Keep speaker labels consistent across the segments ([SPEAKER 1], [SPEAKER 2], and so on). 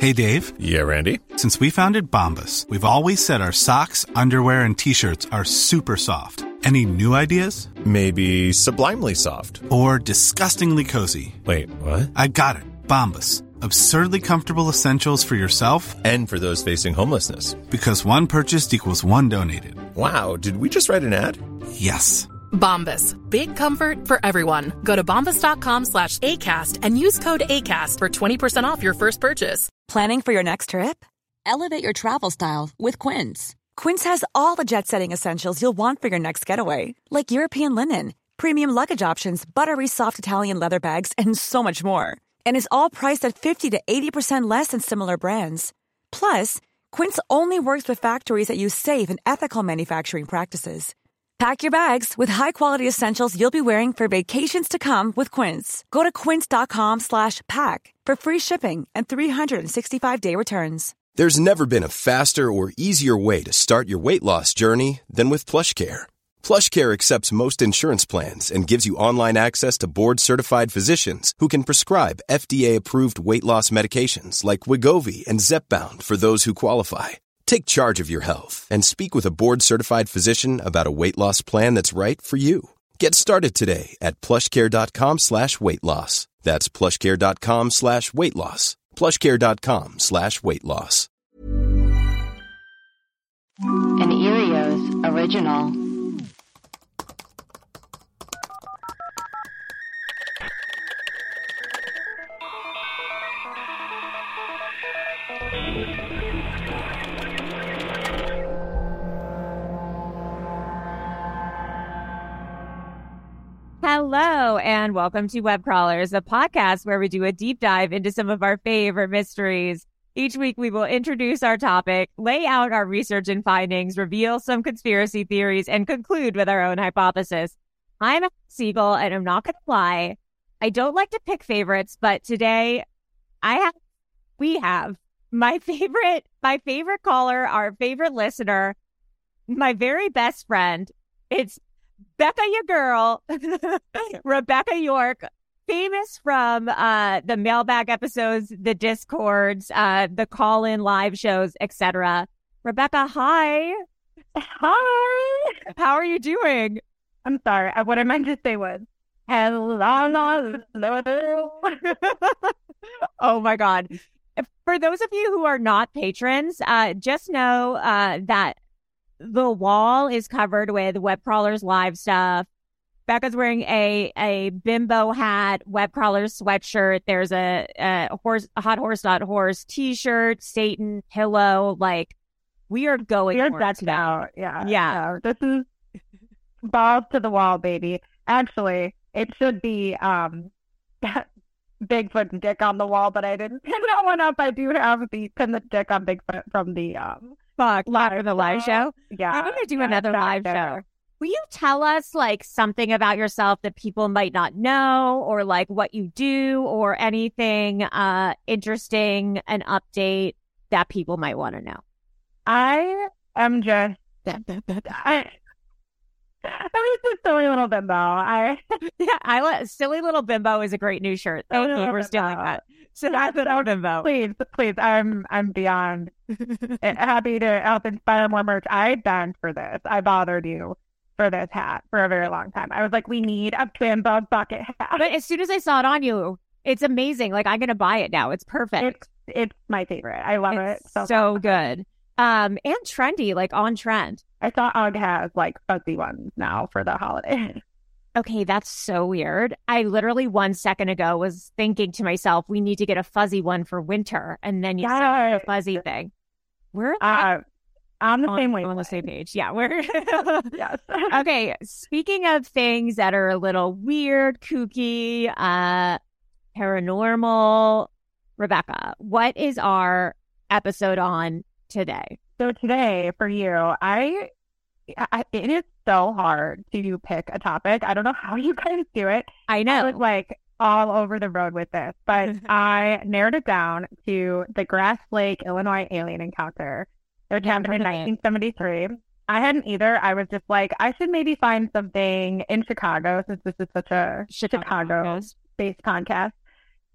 [SPEAKER 1] Hey, Dave.
[SPEAKER 2] Yeah, Randy.
[SPEAKER 1] Since we founded Bombas, we've always said our socks, underwear, and T-shirts are super soft. Any new ideas?
[SPEAKER 2] Maybe sublimely soft.
[SPEAKER 1] Or disgustingly cozy.
[SPEAKER 2] Wait, what?
[SPEAKER 1] I got it. Bombas. Absurdly comfortable essentials for yourself
[SPEAKER 2] and for those facing homelessness.
[SPEAKER 1] Because one purchased equals one donated.
[SPEAKER 2] Wow, did we just write an ad?
[SPEAKER 1] Yes.
[SPEAKER 3] Bombas. Big comfort for everyone. Go to bombas.com/ACAST and use code ACAST for 20% off your first purchase.
[SPEAKER 4] Planning for your next trip? Elevate your travel style with Quince. Quince has all the jet-setting essentials you'll want for your next getaway, like European linen, premium luggage options, buttery soft Italian leather bags, and so much more. And is all priced at 50 to 80% less than similar brands. Plus, Quince only works with factories that use safe and ethical manufacturing practices. Pack your bags with high-quality essentials you'll be wearing for vacations to come with Quince. Go to quince.com/pack for free shipping and 365-day returns.
[SPEAKER 5] There's never been a faster or easier way to start your weight loss journey than with PlushCare. PlushCare accepts most insurance plans and gives you online access to board-certified physicians who can prescribe FDA-approved weight loss medications like Wegovy and Zepbound for those who qualify. Take charge of your health and speak with a board-certified physician about a weight loss plan that's right for you. Get started today at plushcare.com/weight loss. That's plushcare.com/weight loss. plushcare.com/weight loss.
[SPEAKER 6] An Erios original.
[SPEAKER 7] Hello, and welcome to Web Crawlers, a podcast where we do a deep dive into some of our favorite mysteries. Each week, we will introduce our topic, lay out our research and findings, reveal some conspiracy theories, and conclude with our own hypothesis. I'm Siegel, and I'm not going to lie, I don't like to pick favorites, but today we have my favorite caller, our favorite listener, my very best friend. It's Becca, your girl, Rebecca York, famous from the mailbag episodes, the Discords, the call-in live shows, etc. Rebecca, hi.
[SPEAKER 8] Hi.
[SPEAKER 7] How are you doing?
[SPEAKER 8] I'm sorry. What I meant to say was, hello.
[SPEAKER 7] Oh, my God. For those of you who are not patrons, just know that the wall is covered with Web Crawlers live stuff. Becca's wearing a bimbo hat, Web Crawlers sweatshirt. There's a hot horse not horse t-shirt, Satan pillow. Like, we are going.
[SPEAKER 8] We're decked out. Yeah.
[SPEAKER 7] Yeah.
[SPEAKER 8] This is balls to the wall, baby. Actually, it should be Bigfoot and dick on the wall, but I didn't pin that one up. I do have the pin the dick on Bigfoot from the
[SPEAKER 7] live show.
[SPEAKER 8] Yeah,
[SPEAKER 7] I'm gonna do another live show. Will you tell us like something about yourself that people might not know, or like what you do, or anything interesting, an update that people might want to know?
[SPEAKER 8] I am just I was a silly little bimbo.
[SPEAKER 7] Silly little bimbo is a great new shirt. Thank you for stealing that. Silly little bimbo.
[SPEAKER 8] Please. I'm beyond happy to help inspire more merch. I begged for this. I bothered you for this hat for a very long time. I was like, we need a bimbo bucket hat.
[SPEAKER 7] But as soon as I saw it on you, it's amazing. Like, I'm gonna buy it now. It's perfect.
[SPEAKER 8] It's my favorite. I love it.
[SPEAKER 7] So good. And trendy, like on trend.
[SPEAKER 8] I saw UGG has like fuzzy ones now for the holiday.
[SPEAKER 7] Okay, that's so weird. I literally 1 second ago was thinking to myself, we need to get a fuzzy one for winter. And then you said the fuzzy thing. We're
[SPEAKER 8] on the same way.
[SPEAKER 7] On the same page. Yeah, we're
[SPEAKER 8] yes.
[SPEAKER 7] Okay, speaking of things that are a little weird, kooky, paranormal, Rebecca, what is our episode on today?
[SPEAKER 8] So today for you, it is so hard to pick a topic. I don't know how you guys do it.
[SPEAKER 7] I know.
[SPEAKER 8] I was like all over the road with this, but I narrowed it down to the Grass Lake, Illinois alien encounter. It happened in 1973. I hadn't either. I was just like, I should maybe find something in Chicago, since this is such a Chicago-based podcast.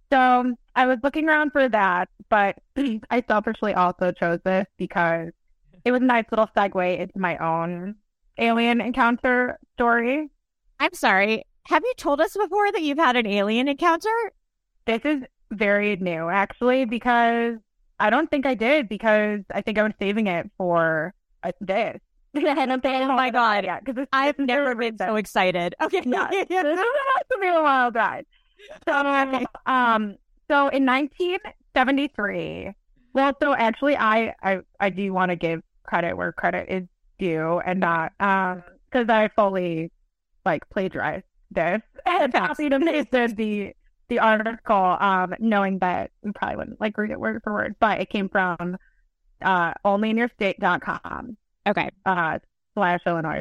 [SPEAKER 8] So I was looking around for that, but I selfishly also chose this because it was a nice little segue into my own alien encounter story.
[SPEAKER 7] I'm sorry. Have you told us before that you've had an alien encounter?
[SPEAKER 8] This is very new, actually, because I don't think I did, because I think I was saving it for this.
[SPEAKER 7] Oh my God.
[SPEAKER 8] Yeah, because
[SPEAKER 7] I've never been so excited. Okay.
[SPEAKER 8] Yeah, this has to be a wild ride. So in 1973, well, so actually, I do want to give credit where credit is due, and not because I fully plagiarized this and copied and pasted the article, knowing that we probably wouldn't read it word for word, but it came from onlyinyourstate.com.
[SPEAKER 7] Okay.
[SPEAKER 8] /Illinois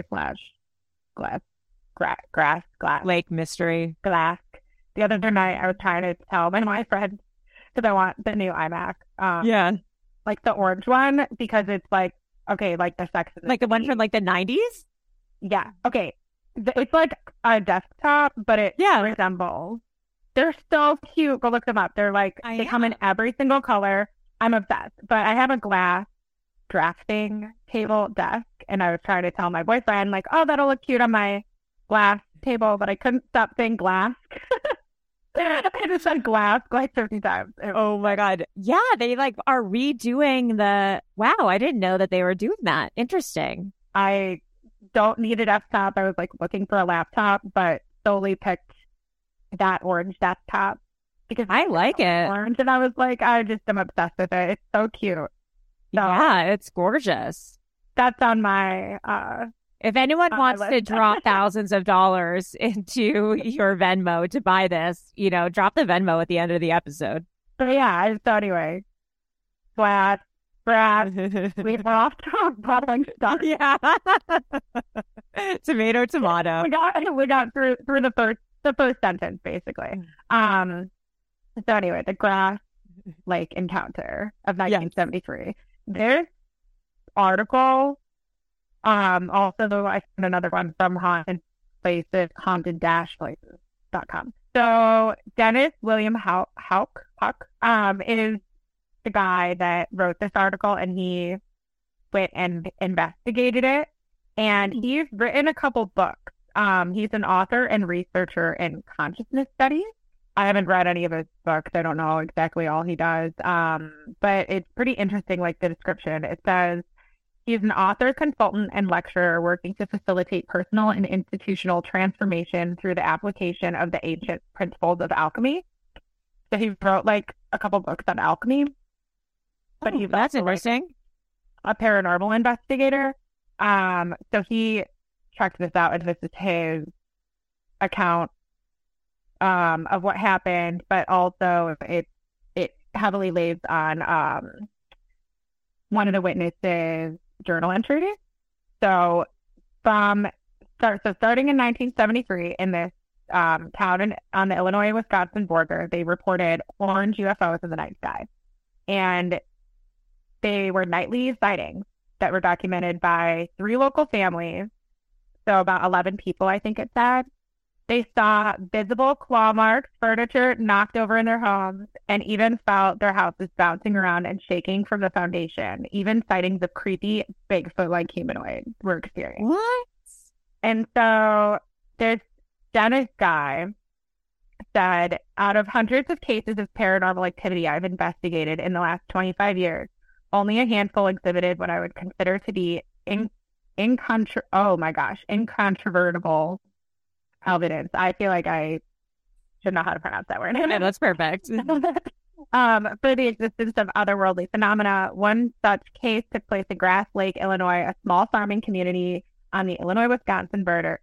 [SPEAKER 8] /glass
[SPEAKER 7] Lake Mystery.
[SPEAKER 8] Glass. The other night, I was trying to tell my friend, because I want the new iMac.
[SPEAKER 7] Yeah.
[SPEAKER 8] The orange one, because it's the Sex and
[SPEAKER 7] the one from the 90s?
[SPEAKER 8] Yeah. Okay. It's a desktop, but it resembles. They're so cute. Go look them up. They're they come in every single color. I'm obsessed. But I have a glass drafting table desk, and I was trying to tell my boyfriend, oh, that'll look cute on my glass table, but I couldn't stop saying glass. I just said glass 50 times.
[SPEAKER 7] Oh my God. Yeah, they are redoing the... Wow, I didn't know that they were doing that. Interesting.
[SPEAKER 8] I don't need a desktop. I was looking for a laptop, but solely picked that orange desktop because
[SPEAKER 7] I like it.
[SPEAKER 8] Orange, and I was I just am obsessed with it. It's so cute. So,
[SPEAKER 7] yeah, it's gorgeous.
[SPEAKER 8] That's on my
[SPEAKER 7] if anyone wants to drop thousands of dollars into your Venmo to buy this, drop the Venmo at the end of the episode.
[SPEAKER 8] But yeah, so anyway, brass, we're off to bottling stuff.
[SPEAKER 7] Yeah. Tomato.
[SPEAKER 8] We got through the first sentence, basically. So anyway, the Grass Lake encounter of 1973. This article, also though I found another one from haunted-places.com. So Dennis William Houck is the guy that wrote this article, and he went and investigated it, and he's written a couple books. He's an author and researcher in consciousness studies. I haven't read any of his books. I don't know exactly all he does. But it's pretty interesting, the description. It says he's an author, consultant, and lecturer working to facilitate personal and institutional transformation through the application of the ancient principles of alchemy. So he wrote a couple books on alchemy. But he's
[SPEAKER 7] that's
[SPEAKER 8] also,
[SPEAKER 7] interesting.
[SPEAKER 8] A paranormal investigator. So he checked this out, and this is his account of what happened, but also it heavily lays on one of the witnesses' journal entries. So starting in 1973 in this town on the Illinois-Wisconsin border, they reported orange UFOs in the night sky, and they were nightly sightings that were documented by 3 local families. So about 11 people, I think it said. They saw visible claw marks, furniture knocked over in their homes, and even felt their houses bouncing around and shaking from the foundation. Even sightings of creepy Bigfoot-like humanoids were experienced.
[SPEAKER 7] What?
[SPEAKER 8] And so this Dennis guy said, out of hundreds of cases of paranormal activity I've investigated in the last 25 years, only a handful exhibited what I would consider to be incontrovertible evidence. I feel like I should know how to pronounce that word.
[SPEAKER 7] Yeah, that's perfect.
[SPEAKER 8] For the existence of otherworldly phenomena. One such case took place in Grass Lake, Illinois, a small farming community on the Illinois-Wisconsin border.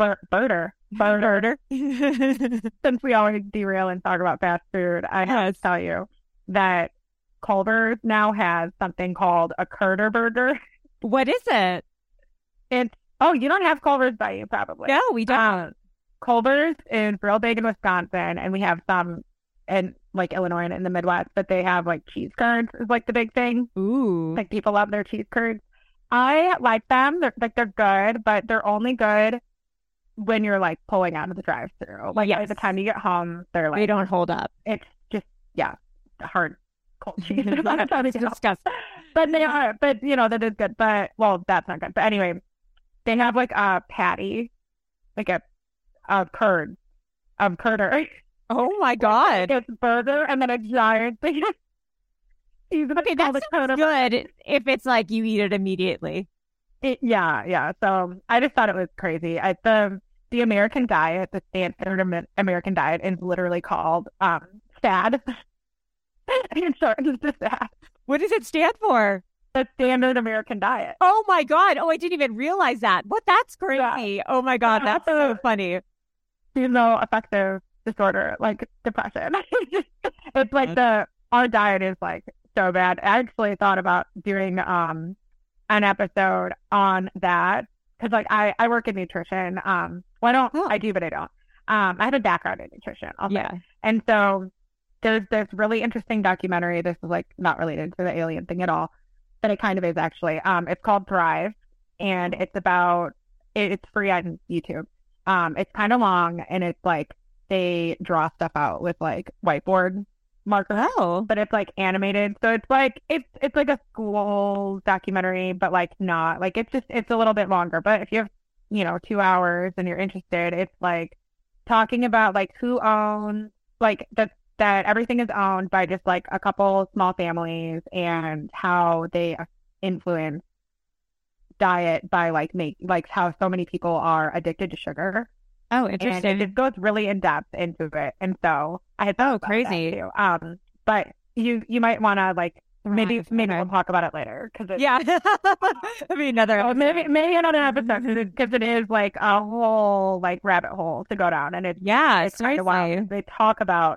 [SPEAKER 8] Since we always derail and talk about fast food, I have to tell you that Culver's now has something called a Curder Burger.
[SPEAKER 7] What is it?
[SPEAKER 8] You don't have Culver's by you, probably.
[SPEAKER 7] No, we don't.
[SPEAKER 8] Culver's is real big in Wisconsin, and we have some in Illinois and in the Midwest, but they have cheese curds is the big thing.
[SPEAKER 7] Ooh.
[SPEAKER 8] People love their cheese curds. I like them. They're good, but they're only good when you're pulling out of the drive-through. By the time you get home, they're
[SPEAKER 7] they don't hold up.
[SPEAKER 8] It's just yeah, hard cold cheese.
[SPEAKER 7] It's disgusting.
[SPEAKER 8] But they are, but that is good. But well, that's not good. But anyway, they have like a patty, like a curd, curder.
[SPEAKER 7] Oh my God.
[SPEAKER 8] It's burger and then a giant thing.
[SPEAKER 7] Okay, that sounds good if it's like you eat it immediately.
[SPEAKER 8] Yeah. So I just thought it was crazy. The American diet, the standard American diet, is literally called SAD. In short, it's just SAD.
[SPEAKER 7] What does it stand for?
[SPEAKER 8] The standard American diet.
[SPEAKER 7] Oh my God. Oh, I didn't even realize that. What? That's crazy. Yeah. Oh my God. That's so funny.
[SPEAKER 8] Affective disorder, like depression. It's like our diet is like so bad. I actually thought about doing an episode on that because like I work in nutrition. I do, but I don't. I have a background in nutrition. And so there's this really interesting documentary. This is like not related to the alien thing at all, but it kind of is actually. It's called Thrive, and it's free on YouTube. It's kind of long, and it's like they draw stuff out with like whiteboard markers.
[SPEAKER 7] Oh,
[SPEAKER 8] but it's like animated, so it's like it's like a school documentary, but like not like it's a little bit longer. But if you have 2 hours and you're interested, it's like talking about like who owns like that everything is owned by just like a couple small families and how they influence diet by like how so many people are addicted to sugar.
[SPEAKER 7] Oh, interesting.
[SPEAKER 8] And it goes really in depth into it, and so I had
[SPEAKER 7] crazy
[SPEAKER 8] too. But you might want to like maybe we'll talk about it later because
[SPEAKER 7] maybe another episode.
[SPEAKER 8] maybe another episode because it is like a whole like rabbit hole to go down, and it's kind of wild. They talk about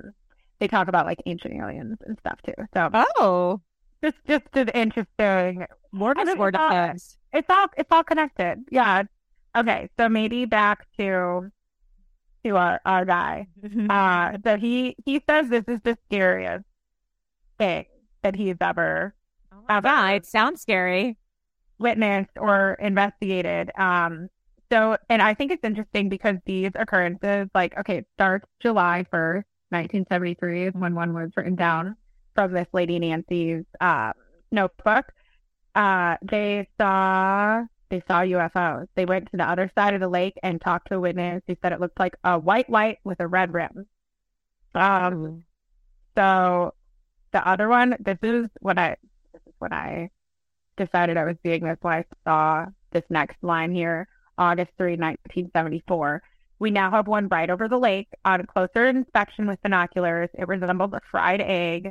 [SPEAKER 8] like ancient aliens and stuff too. So just an interesting
[SPEAKER 7] more things.
[SPEAKER 8] It's all connected. Yeah. Okay, so maybe back to our guy. So he says this is the scariest thing that he's ever
[SPEAKER 7] it sounds scary.
[SPEAKER 8] Witnessed or investigated. So and I think it's interesting because these occurrences, like, okay, it starts July 1st, 1973 is when one was written down from this lady Nancy's notebook. They saw UFOs. They went to the other side of the lake and talked to a witness who said it looked like a white light with a red rim. So the other one, this is when I decided I was seeing this when I saw this next line here, August 3, 1974. We now have one right over the lake. On closer inspection with binoculars, it resembled a fried egg.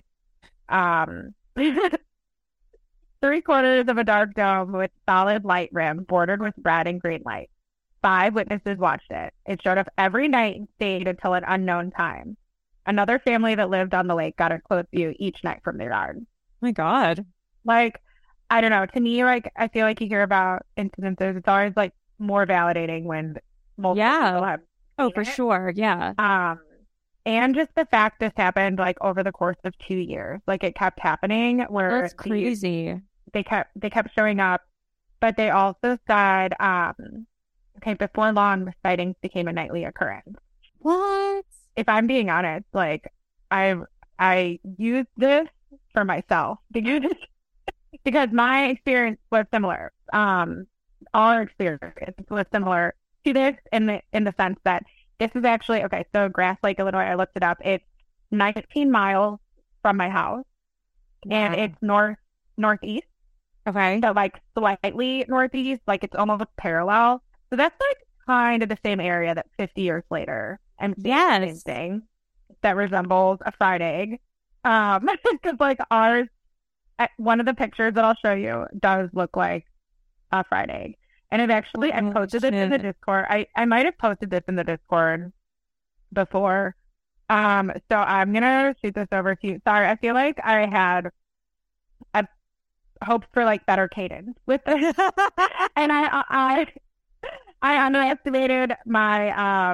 [SPEAKER 8] 3/4 of a dark dome with solid light rim bordered with red and green light. 5 witnesses watched it. It showed up every night and stayed until an unknown time. Another family that lived on the lake got a close view each night from their yard.
[SPEAKER 7] Oh my God.
[SPEAKER 8] Like, I don't know. To me, like, I feel like you hear about incidences. It's always like more validating when multiple people have
[SPEAKER 7] seen for sure. Yeah.
[SPEAKER 8] And just the fact this happened like over the course of 2 years, like it kept happening. Where
[SPEAKER 7] that's crazy.
[SPEAKER 8] They kept showing up, but they also said, before long, the sightings became a nightly occurrence.
[SPEAKER 7] What?
[SPEAKER 8] If I'm being honest, like I used this for myself because my experience was similar. Our experience was similar to this in the sense that this is actually, so Grass Lake, Illinois, I looked it up. It's 19 miles from my house. Wow. And it's northeast.
[SPEAKER 7] Okay.
[SPEAKER 8] So like slightly northeast, like it's almost parallel. So that's like kind of the same area that 50 years later I'm seeing the same thing that resembles a fried egg. Because like ours, one of the pictures that I'll show you does look like a fried egg. And I've actually, I posted this in the Discord. I might have posted this in the Discord before. So I'm going to shoot this over to you. Sorry, I feel like I hoped for like better cadence with this. And I underestimated my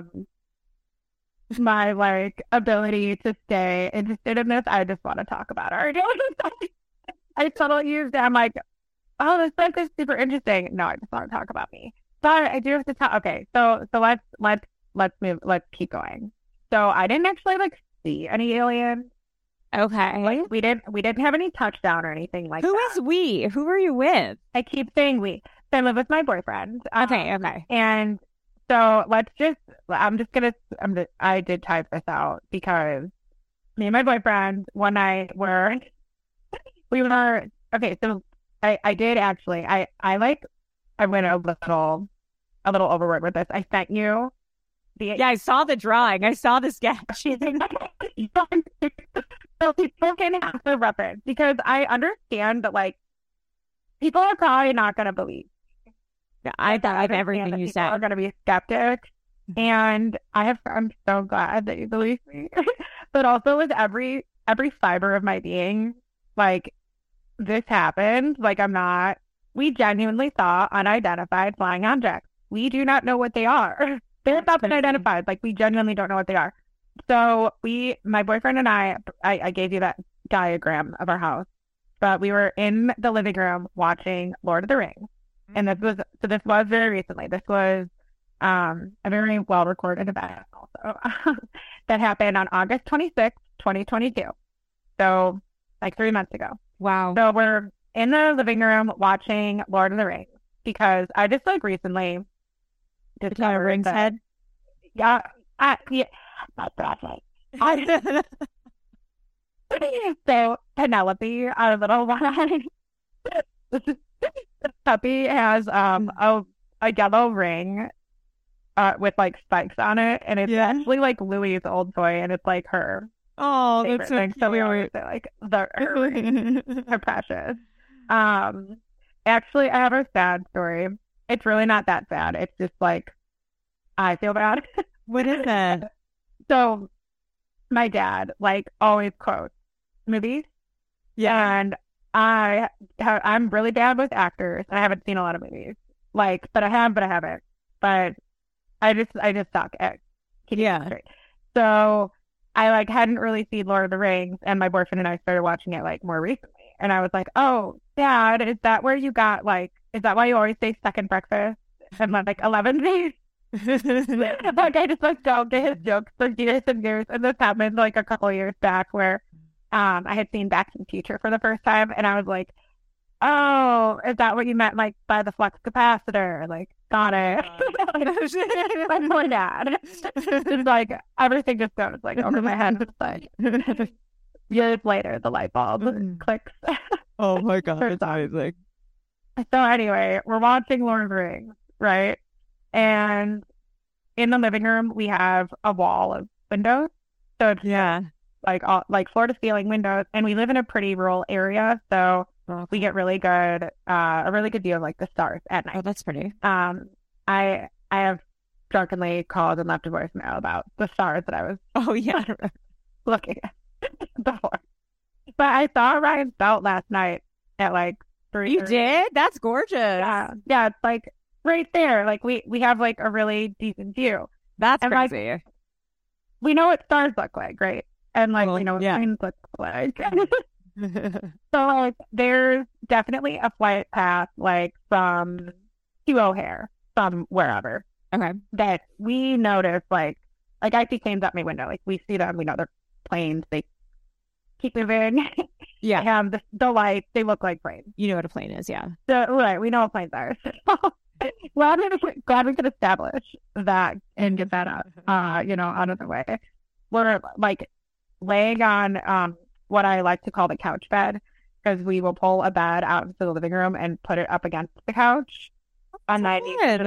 [SPEAKER 8] like ability to stay interested in this. I just want to talk about it. I totally used it. I'm like, oh, this book is super interesting. No, I just want to talk about me. But I do have to talk. Okay, so let's move. Let's keep going. So I didn't actually like see any aliens.
[SPEAKER 7] Okay.
[SPEAKER 8] Like we didn't have any touchdown or anything like
[SPEAKER 7] Who
[SPEAKER 8] that.
[SPEAKER 7] is we? Who are you with?
[SPEAKER 8] I keep saying we. So I live with my boyfriend.
[SPEAKER 7] Okay.
[SPEAKER 8] And so I did type this out because me and my boyfriend one night okay, so I did actually, I went a little overboard with this. I sent you
[SPEAKER 7] Yeah, I saw the drawing. I saw the sketch.
[SPEAKER 8] So people can have the reference because I understand that like people are probably not going to believe.
[SPEAKER 7] I thought of everything you said.
[SPEAKER 8] People are going to be skeptics, and I'm so glad that you believe me. But also with every fiber of my being, like this happened. Like we genuinely saw unidentified flying objects. We do not know what they are. They're not been identified. Like we genuinely don't know what they are. So my boyfriend and I gave you that diagram of our house, but we were in the living room watching Lord of the Rings. And this was very recently. This was a very well recorded event also that happened on August 26th, 2022. So like 3 months ago.
[SPEAKER 7] Wow.
[SPEAKER 8] So we're in the living room watching Lord of the Rings because I just like recently discovered
[SPEAKER 7] Rings head.
[SPEAKER 8] Yeah. Not that right. So Penelope, our little one, this puppy has a yellow ring with like spikes on it, and it's actually like Louie's old toy, and it's like her.
[SPEAKER 7] Oh, that's so
[SPEAKER 8] thing.
[SPEAKER 7] cute.
[SPEAKER 8] So we always say like her precious. Actually, I have a sad story. It's really not that sad. It's just like I feel bad.
[SPEAKER 7] What is that?
[SPEAKER 8] So my dad like always quotes movies.
[SPEAKER 7] Yeah.
[SPEAKER 8] And I'm really bad with actors. I haven't seen a lot of movies. Like, but I haven't. But I just suck at keeping it straight. So I like hadn't really seen Lord of the Rings, and my boyfriend and I started watching it like more recently. And I was like, "Oh, Dad, is that where you got like? Is that why you always say second breakfast and like 11 days?" Like I just like don't get his jokes for years and years. And this happened like a couple of years back where I had seen Back to the Future for the first time, and I was like, "Oh, is that what you meant like by the flux capacitor?" Like, got it. My poor dad. It's like everything just goes like over my head. It's like years later, the light bulb clicks.
[SPEAKER 7] Oh my god, it's amazing.
[SPEAKER 8] So anyway, we're watching Lord of the Rings, right? And in the living room, we have a wall of windows. So it's like floor to ceiling windows, and we live in a pretty rural area, so we get a really good view of like the stars at night.
[SPEAKER 7] Oh, that's pretty.
[SPEAKER 8] I have drunkenly called and left a voicemail about the stars that I was looking at before. But I saw Orion's belt last night at like 3:30.
[SPEAKER 7] You did? That's gorgeous.
[SPEAKER 8] Yeah, it's like right there. Like we have like a really decent view.
[SPEAKER 7] That's
[SPEAKER 8] and,
[SPEAKER 7] crazy.
[SPEAKER 8] like, we know what stars look like, right? And like we know what planes look like. So like there's definitely a flight path like from Hugh O'Hare, from wherever.
[SPEAKER 7] Okay.
[SPEAKER 8] That we notice like I see planes out my window. Like we see them, we know they're planes. They keep moving.
[SPEAKER 7] Yeah.
[SPEAKER 8] They have the lights, they look like planes.
[SPEAKER 7] You know what a plane is, yeah.
[SPEAKER 8] So right, we know what planes are. Glad we could establish that and get that out out of the way. We're like laying on what I like to call the couch bed, because we will pull a bed out into the living room and put it up against the couch. It's like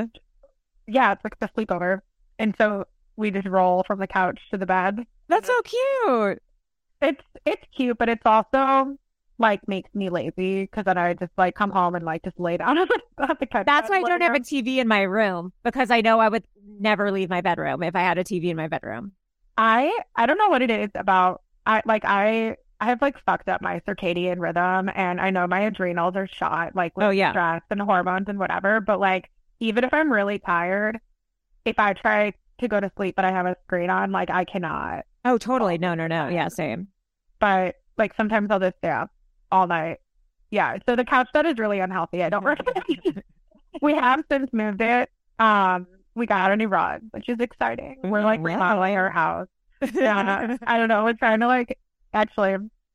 [SPEAKER 8] the sleepover. And so we just roll from the couch to the bed.
[SPEAKER 7] That's so cute.
[SPEAKER 8] It's cute, but it's also like makes me lazy, because then I just like come home and like just lay down on the couch.
[SPEAKER 7] That's why I don't have a TV in my room, because I know I would never leave my bedroom if I had a TV in my bedroom.
[SPEAKER 8] I don't know what it is about. I have like fucked up my circadian rhythm, and I know my adrenals are shot like with stress and hormones and whatever. But like even if I'm really tired, if I try to go to sleep but I have a screen on, like I cannot.
[SPEAKER 7] Oh, totally. No. Yeah, same.
[SPEAKER 8] But like sometimes I'll just stay up all night. Yeah. So the couch bed is really unhealthy. I don't recommend it. We have since moved it. We got a new rug, which is exciting. We're like remodeling our house. Yeah. I don't know. We're trying to like actually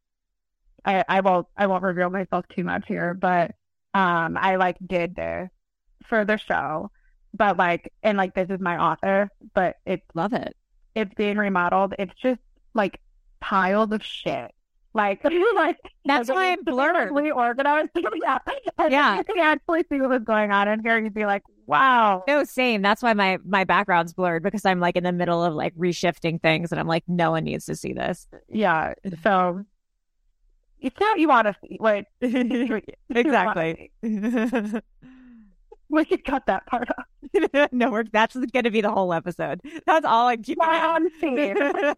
[SPEAKER 8] I won't reveal myself too much here, but I like did this for the show, but like, and like this is my office, but
[SPEAKER 7] Love it.
[SPEAKER 8] It's being remodeled. It's just like piles of shit. Like,
[SPEAKER 7] That's why I'm blurred.
[SPEAKER 8] Organized.
[SPEAKER 7] Yeah.
[SPEAKER 8] You can actually see what was going on in here. You'd be like, wow.
[SPEAKER 7] No, same. That's why my background's blurred, because I'm like in the middle of like reshifting things, and I'm like, no one needs to see this.
[SPEAKER 8] Yeah. So it's not you want to see. Like,
[SPEAKER 7] Exactly.
[SPEAKER 8] We could cut that part off.
[SPEAKER 7] No, that's going to be the whole episode. That's all I'm keeping.
[SPEAKER 8] On scene.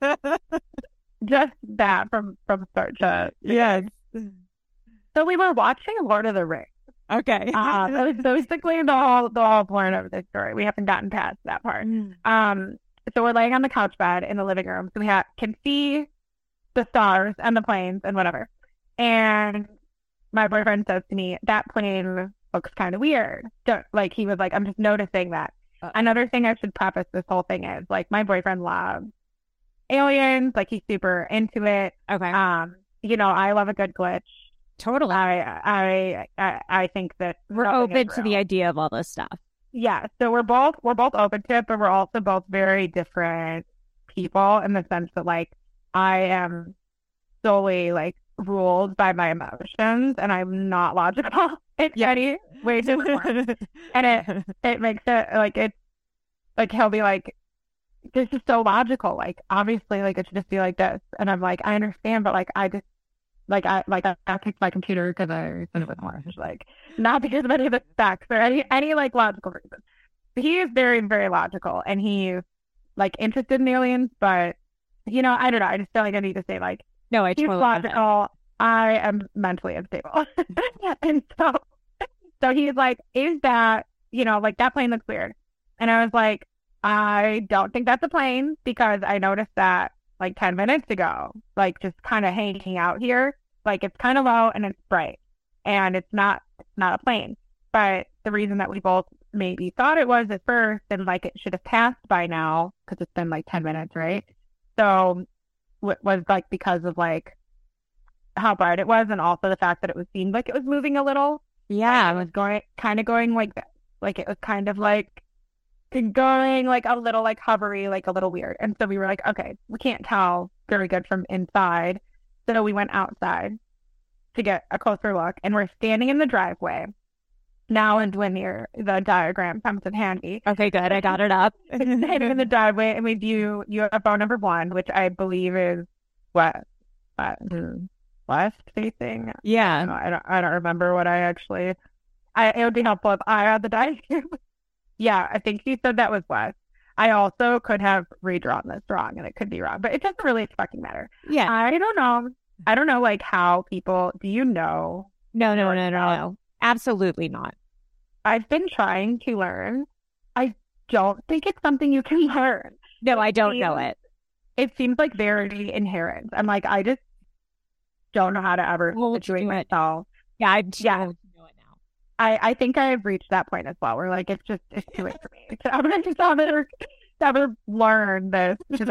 [SPEAKER 8] Just that from start to
[SPEAKER 7] Yes.
[SPEAKER 8] So we were watching Lord of the Rings.
[SPEAKER 7] Okay.
[SPEAKER 8] That was basically the whole point of this story. We haven't gotten past that part. So we're laying on the couch bed in the living room, so we can see the stars and the planes and whatever. And my boyfriend says to me, "That plane looks kind of weird." Like, he was like, "I'm just noticing that." Another thing I should preface this whole thing is, like, my boyfriend loves aliens. Like, he's super into it.
[SPEAKER 7] Okay.
[SPEAKER 8] You know, I love a good glitch.
[SPEAKER 7] Totally.
[SPEAKER 8] I think that
[SPEAKER 7] We're open to the idea of all this stuff.
[SPEAKER 8] Yeah. So we're both open to it, but we're also both very different people in the sense that, like, I am solely like ruled by my emotions, and I'm not logical in any way to form. And it makes it like, it's like, he'll be like, "This is so logical. Like, obviously, like, it should just be like this." And I'm like, "I understand, but like, I just I picked my computer because I said it was more like, not because of any of the specs or any like logical reason." He is very, very logical, and he's like interested in aliens, but you know, I don't know. I just feel like I need to say, like,
[SPEAKER 7] no, I
[SPEAKER 8] he's
[SPEAKER 7] totally
[SPEAKER 8] logical. I am mentally unstable. And so he's like, "Is that, you know, like, that plane looks weird?" And I was like, "I don't think that's a plane, because I noticed that like 10 minutes ago, like, just kind of hanging out here. Like, it's kind of low and it's bright, and it's not a plane." But the reason that we both maybe thought it was at first, and like it should have passed by now because it's been like 10 minutes, right? So was like because of like how bright it was, and also the fact that it seemed like it was moving a little.
[SPEAKER 7] Yeah,
[SPEAKER 8] it was going like that. Like, it was kind of like going like a little like hovery, like a little weird. And so we were like, okay, we can't tell very good from inside. So we went outside to get a closer look, and we're standing in the driveway. Now and when the diagram comes in handy.
[SPEAKER 7] Okay, good. I got it up.
[SPEAKER 8] Standing in the driveway, and we view UFO number 1, which I believe is west facing.
[SPEAKER 7] Yeah.
[SPEAKER 8] I don't remember what I actually. It would be helpful if I had the diagram. Yeah, I think he said that was west. I also could have redrawn this wrong, and it could be wrong, but it doesn't really fucking matter.
[SPEAKER 7] Yeah.
[SPEAKER 8] I don't know like how people. Do you know?
[SPEAKER 7] No. Absolutely not.
[SPEAKER 8] I've been trying to learn. I don't think it's something you can learn.
[SPEAKER 7] No, I don't know it.
[SPEAKER 8] It seems like very inherent. I'm like, I just don't know how to ever situate myself.
[SPEAKER 7] Yeah, I know it now.
[SPEAKER 8] I think I've reached that point as well, where like it's too late for me. I'm gonna just never learn this, because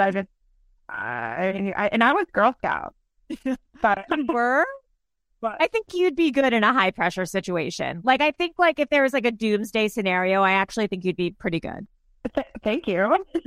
[SPEAKER 8] I was Girl Scout. But
[SPEAKER 7] were? I think you'd be good in a high pressure situation. Like, I think like if there was like a doomsday scenario, I actually think you'd be pretty good.
[SPEAKER 8] Thank you.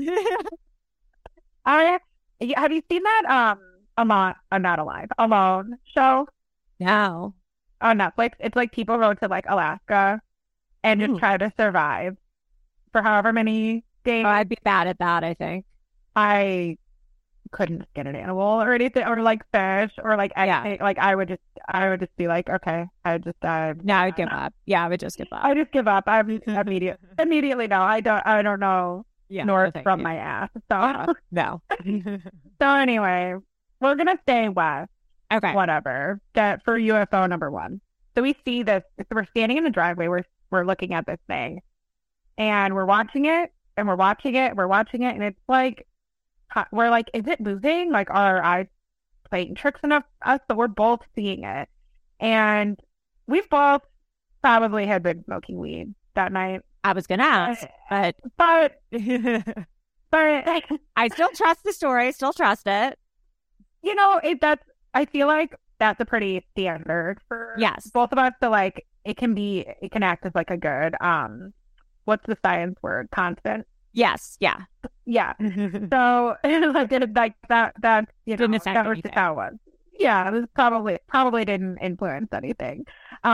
[SPEAKER 8] Have you seen that Not Alive, Alone show?
[SPEAKER 7] No.
[SPEAKER 8] On Netflix. It's like people go to like Alaska and just try to survive for however many days.
[SPEAKER 7] Oh, I'd be bad at that, I think.
[SPEAKER 8] I couldn't get an animal or anything, or like fish, or like anything. Like, I would just be like, okay, I just
[SPEAKER 7] no, I would give up. Yeah, I would just give up.
[SPEAKER 8] I just give up. I'm immediately no. I don't know north from my ass. So
[SPEAKER 7] no.
[SPEAKER 8] So anyway, we're gonna stay west.
[SPEAKER 7] Okay.
[SPEAKER 8] Whatever. That for UFO number 1. So we see this. We're standing in the driveway. We're looking at this thing, and we're watching it, and we're watching it, and it's like, we're like, is it moving? Like, are our eyes playing tricks on us? But we're both seeing it, and we've both probably had been smoking weed that night.
[SPEAKER 7] I was gonna ask, but
[SPEAKER 8] I
[SPEAKER 7] still trust the story. Still trust it.
[SPEAKER 8] You know, I feel like that's a pretty standard for
[SPEAKER 7] Yes.
[SPEAKER 8] both of us. So like it can act as like a good what's the science word? Constant.
[SPEAKER 7] Yes. Yeah.
[SPEAKER 8] Yeah. So like that you know,
[SPEAKER 7] Didn't affect
[SPEAKER 8] that was
[SPEAKER 7] anything.
[SPEAKER 8] just how it was. Yeah, this probably didn't influence anything.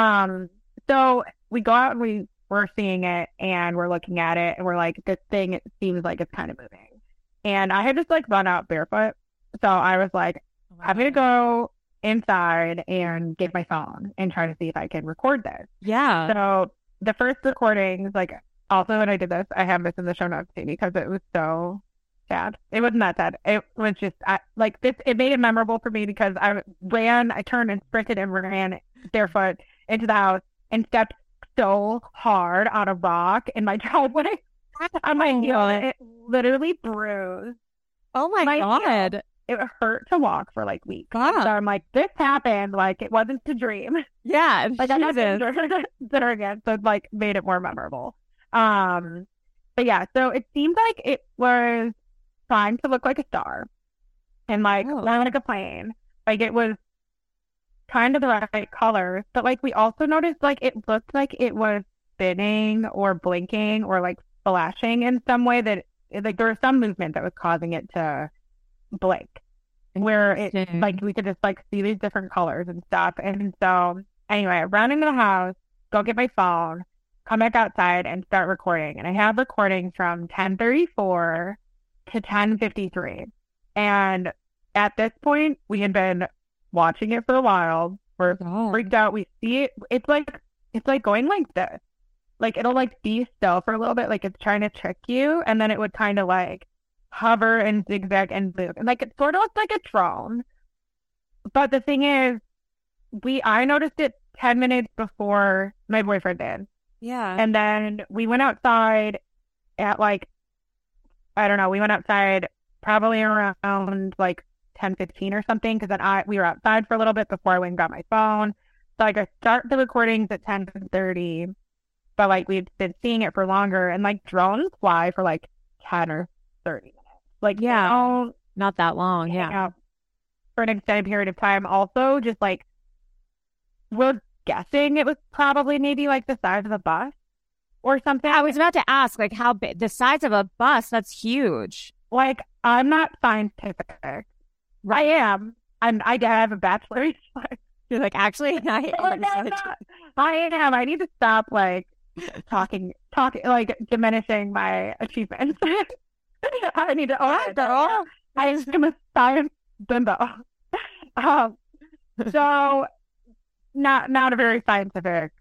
[SPEAKER 8] So we go out and we're seeing it and we're looking at it and we're like, this thing, it seems like it's kind of moving. And I had just like run out barefoot. So I was like, I'm going to go inside and get my phone and try to see if I can record this.
[SPEAKER 7] Yeah.
[SPEAKER 8] So the first recordings, like also when I did this, I have this in the show notes too because it was so sad. It wasn't that sad. It was just it made it memorable for me because I turned and sprinted and ran barefoot into the house and stepped so hard on a rock in my driveway on my heel. It literally bruised.
[SPEAKER 7] Oh my God.
[SPEAKER 8] Heel. It hurt to walk for like weeks.
[SPEAKER 7] God.
[SPEAKER 8] So I'm like, this happened. Like it wasn't a dream.
[SPEAKER 7] Yeah.
[SPEAKER 8] Like I'm not there again. So it like made it more memorable. But yeah, so it seemed like it was trying to look like a star and like like a plane. Like it was kind of the right colors, but like we also noticed like it looked like it was spinning or blinking or like flashing in some way that like there was some movement that was causing it to blink where it like we could just like see these different colors and stuff. And so anyway, I run into the house, go get my phone, come back outside and start recording. And I have recordings from 10:34 to 10:53. And at this point, we had been watching it for a while. We're freaked out. We see it. It's like going like this. Like it'll like be still for a little bit, like it's trying to trick you, and then it would kind of like hover and zigzag and move. And like it sort of looks like a drone. But the thing is, I noticed it 10 minutes before my boyfriend did.
[SPEAKER 7] Yeah.
[SPEAKER 8] And then we went outside at like, I don't know, we went outside probably around like 10:15 or something, because then we were outside for a little bit before I went and got my phone. So like I start the recordings at 10:30, but like we've been seeing it for longer, and like drones fly for like 10 or 30 minutes. Like
[SPEAKER 7] not that long. Yeah.
[SPEAKER 8] For an extended period of time. Also, just like we're guessing it was probably maybe like the size of a bus or something.
[SPEAKER 7] I was about to ask, like, how big? The size of a bus? That's huge.
[SPEAKER 8] Like, I'm not scientific. I am. I have a bachelor's.
[SPEAKER 7] You're like, actually, I
[SPEAKER 8] am. I need to stop like talking, like diminishing my achievements. I need to. I am a science bimbo. So not a very scientific,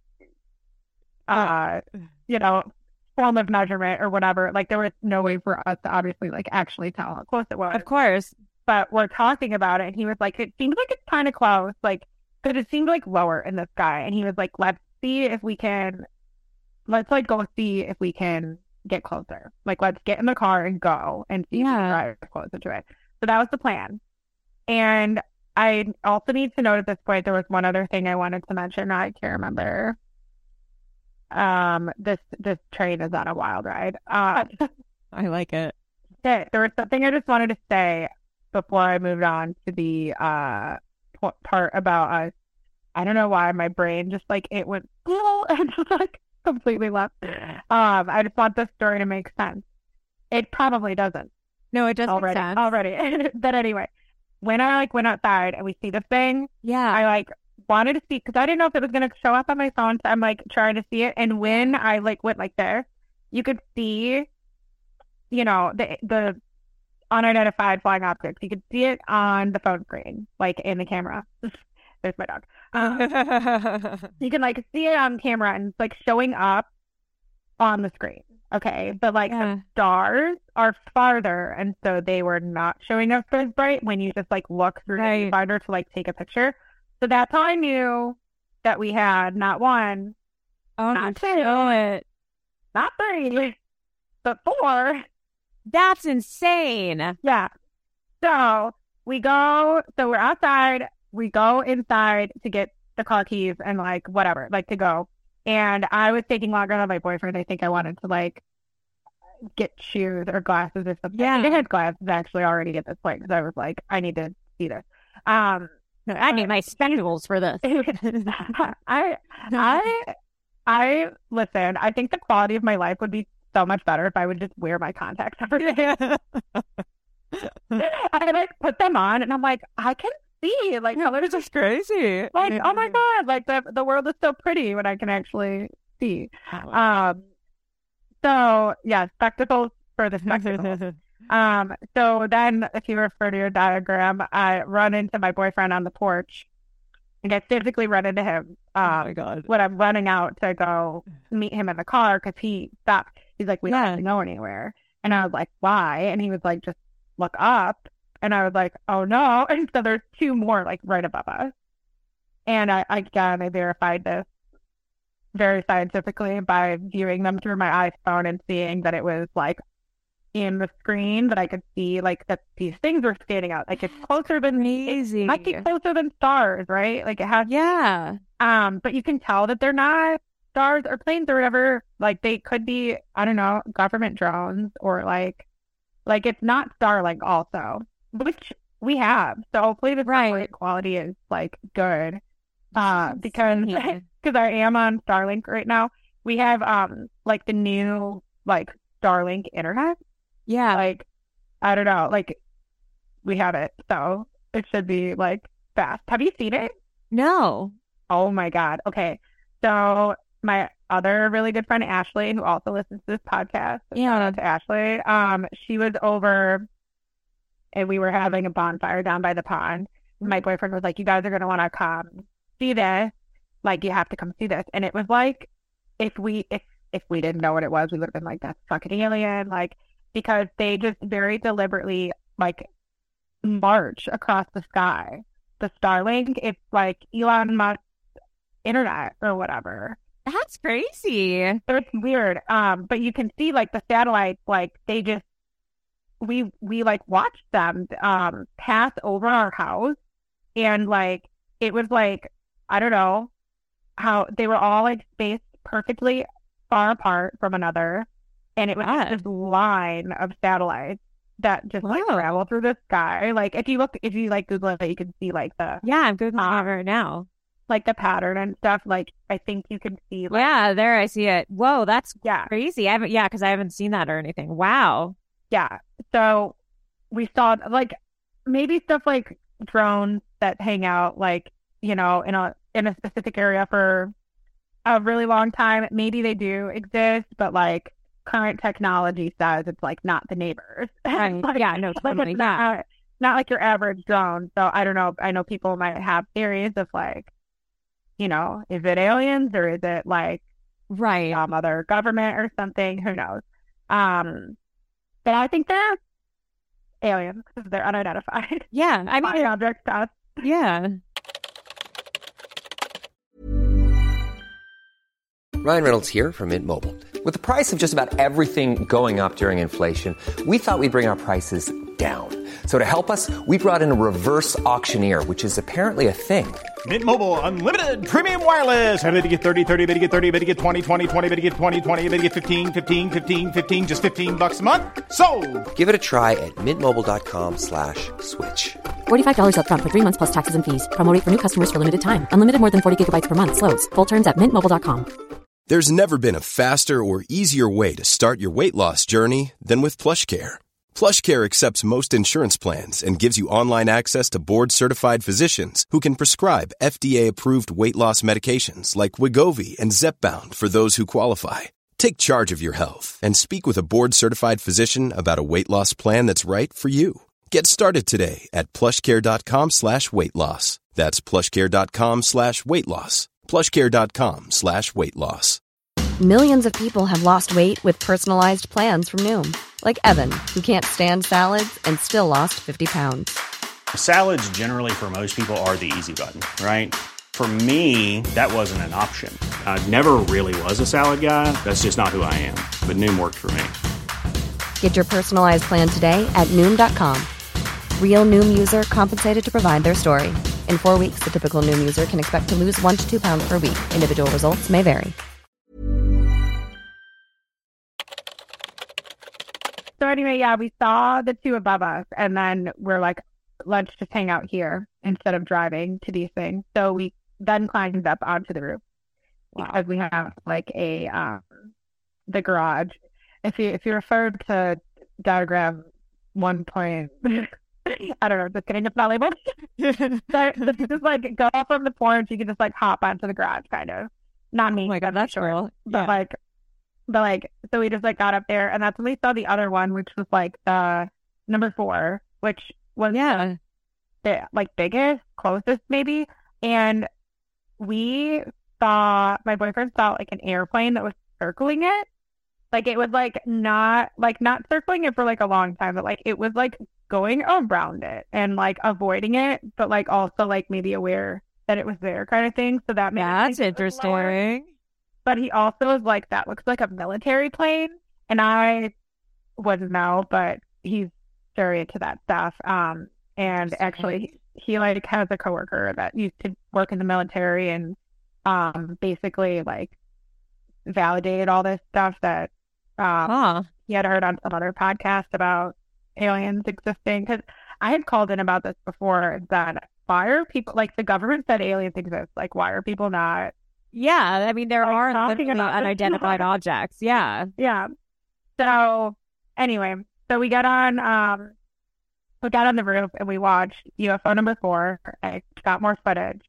[SPEAKER 8] form of measurement or whatever. Like there was no way for us to obviously like actually tell how close it was.
[SPEAKER 7] Of course.
[SPEAKER 8] But we're talking about it, and he was like, it seems like it's kind of close, like, because it seemed like lower in the sky. And he was like, let's go see if we can get closer. Like, let's get in the car and go and see if we can drive closer to it. So that was the plan. And I also need to note at this point, there was one other thing I wanted to mention. I can't remember. This train is on a wild ride.
[SPEAKER 7] I like it.
[SPEAKER 8] There was something I just wanted to say before I moved on to the part about us. I don't know why my brain just like it went and just like completely left. I just want this story to make sense. It probably doesn't.
[SPEAKER 7] No, it doesn't
[SPEAKER 8] already.
[SPEAKER 7] make sense.
[SPEAKER 8] Already. But anyway, when I like went outside and we see this thing, I like wanted to see, because I didn't know if it was going to show up on my phone. So I'm like trying to see it. And when I like went like this, you could see, the unidentified flying objects. You could see it on the phone screen, like in the camera. There's my dog. You can like see it on camera, and it's like showing up on the screen. Okay. But like the stars are farther, and so they were not showing up as bright when you just like look through the viewfinder to like take a picture. So that's how I knew that we had not one, not two, not three, but 4.
[SPEAKER 7] That's insane.
[SPEAKER 8] Yeah. So we're outside, we go inside to get the car keys and like whatever, like to go. And I was taking longer than my boyfriend. I think I wanted to like get shoes or glasses or something. Yeah. I had glasses actually already at this point because I was like, I need to see this.
[SPEAKER 7] I need my spectacles for this.
[SPEAKER 8] I listen, I think the quality of my life would be so much better if I would just wear my contacts every day. I like put them on and I'm like, I can see like colors are
[SPEAKER 7] crazy.
[SPEAKER 8] Like, oh my God, like the world is so pretty when I can actually see. So yeah, spectacles for the spectacles. So then if you refer to your diagram, I run into my boyfriend on the porch. And I physically run into him
[SPEAKER 7] oh my God.
[SPEAKER 8] when I'm running out to go meet him in the car because he stopped. He's like, we don't have to go anywhere. And I was like, why? And he was like, just look up. And I was like, oh no. And so there's two more like right above us. And I verified this very scientifically by viewing them through my iPhone and seeing that it was like in the screen that I could see like that these things were standing out. Like it's closer than
[SPEAKER 7] amazing.
[SPEAKER 8] It might be closer than stars, right? Like it has but you can tell that they're not stars or planes or whatever. Like they could be, I don't know, government drones or like it's not Starlink also, which we have. So hopefully the Starlink quality is like good. Because I am on Starlink right now. We have like the new like Starlink internet.
[SPEAKER 7] Yeah.
[SPEAKER 8] Like, I don't know. Like, we have it. So it should be like fast. Have you seen it?
[SPEAKER 7] No.
[SPEAKER 8] Oh my God. Okay. So my other really good friend, Ashley, who also listens to this podcast. Shout out to Ashley. She was over and we were having a bonfire down by the pond. My boyfriend was like, you guys are going to want to come see this. Like, you have to come see this. And it was like, if we didn't know what it was, we would have been like, that's fucking alien. Like, because they just very deliberately like march across the sky. The Starlink, it's like Elon Musk's internet or whatever.
[SPEAKER 7] That's crazy.
[SPEAKER 8] So it's weird. But you can see like the satellites, like they just we like watched them pass over our house, and like it was like, I don't know how they were all like spaced perfectly far apart from another. And it was just this line of satellites that just like travel through the sky. Like if you like Google it, you can see like the
[SPEAKER 7] I'm Googling it right now,
[SPEAKER 8] like the pattern and stuff. Like I think you can see. Like,
[SPEAKER 7] there I see it. Whoa, that's crazy. Because I haven't seen that or anything. Wow.
[SPEAKER 8] Yeah. So we saw like maybe stuff like drones that hang out like, you know, in a specific area for a really long time. Maybe they do exist, but like current technology says it's like not the neighbors.
[SPEAKER 7] Right.
[SPEAKER 8] Like,
[SPEAKER 7] Totally.
[SPEAKER 8] Not like your average drone. So I don't know. I know people might have theories of like, you know, is it aliens or is it like some other government or something? Who knows? But I think they're aliens because they're unidentified.
[SPEAKER 7] Yeah, I mean,
[SPEAKER 8] object to us.
[SPEAKER 7] Yeah.
[SPEAKER 9] Ryan Reynolds here from Mint Mobile. With the price of just about everything going up during inflation, we thought we'd bring our prices down. So to help us, we brought in a reverse auctioneer, which is apparently a thing.
[SPEAKER 10] Mint Mobile Unlimited Premium Wireless. How to get 30, 30, bit to get 30, bit to get 20, 20, 20, bit to get 20, 20, bit to get 15, 15, 15, 15, just $15 a month? Sold!
[SPEAKER 9] Give it a try at mintmobile.com/switch.
[SPEAKER 11] $45 up front for 3 months plus taxes and fees. Promo rate for new customers for limited time. Unlimited more than 40 gigabytes per month. Slows full terms at mintmobile.com.
[SPEAKER 5] There's never been a faster or easier way to start your weight loss journey than with PlushCare. PlushCare accepts most insurance plans and gives you online access to board-certified physicians who can prescribe FDA-approved weight loss medications like Wegovy and Zepbound for those who qualify. Take charge of your health and speak with a board-certified physician about a weight loss plan that's right for you. Get started today at plushcare.com/weightloss. That's plushcare.com/weightloss. plushcare.com/weightloss.
[SPEAKER 12] Millions of people have lost weight with personalized plans from Noom. Like Evan, who can't stand salads and still lost 50 pounds.
[SPEAKER 13] Salads generally for most people are the easy button, right? For me, that wasn't an option. I never really was a salad guy. That's just not who I am. But Noom worked for me.
[SPEAKER 12] Get your personalized plan today at Noom.com. Real Noom user compensated to provide their story. In 4 weeks, the typical Noom user can expect to lose 1 to 2 pounds per week. Individual results may vary.
[SPEAKER 8] So anyway, yeah, we saw the two above us, and then we're like, let's just hang out here instead of driving to these things. So we then climbed up onto the roof because we have like the garage. If you refer to diagram 1 point, I don't know, just kidding, it's not labeled. So just like go up from the porch, you can just like hop onto the garage, kind of. Not me.
[SPEAKER 7] Oh my God, that's real.
[SPEAKER 8] But like, so we just like got up there, and that's when we saw the other one, which was like the number 4, which was the like biggest, closest maybe. And my boyfriend saw like an airplane that was circling it. Like it was like not circling it for like a long time, but like it was like going around it and like avoiding it, but like also like maybe aware that it was there kind of thing. So that's
[SPEAKER 7] interesting.
[SPEAKER 8] But he also was like, that looks like a military plane. And I wouldn't know, but he's very into that stuff. And actually he like has a coworker that used to work in the military and basically like validated all this stuff that he had heard on some other podcast about aliens existing. Because I had called in about this before, that why are people, like, the government said aliens exist, like why are people not?
[SPEAKER 7] Yeah, I mean there
[SPEAKER 8] like,
[SPEAKER 7] are
[SPEAKER 8] talking about
[SPEAKER 7] unidentified objects. Yeah.
[SPEAKER 8] So anyway, so we got on the roof and we watched UFO number 4. I got more footage.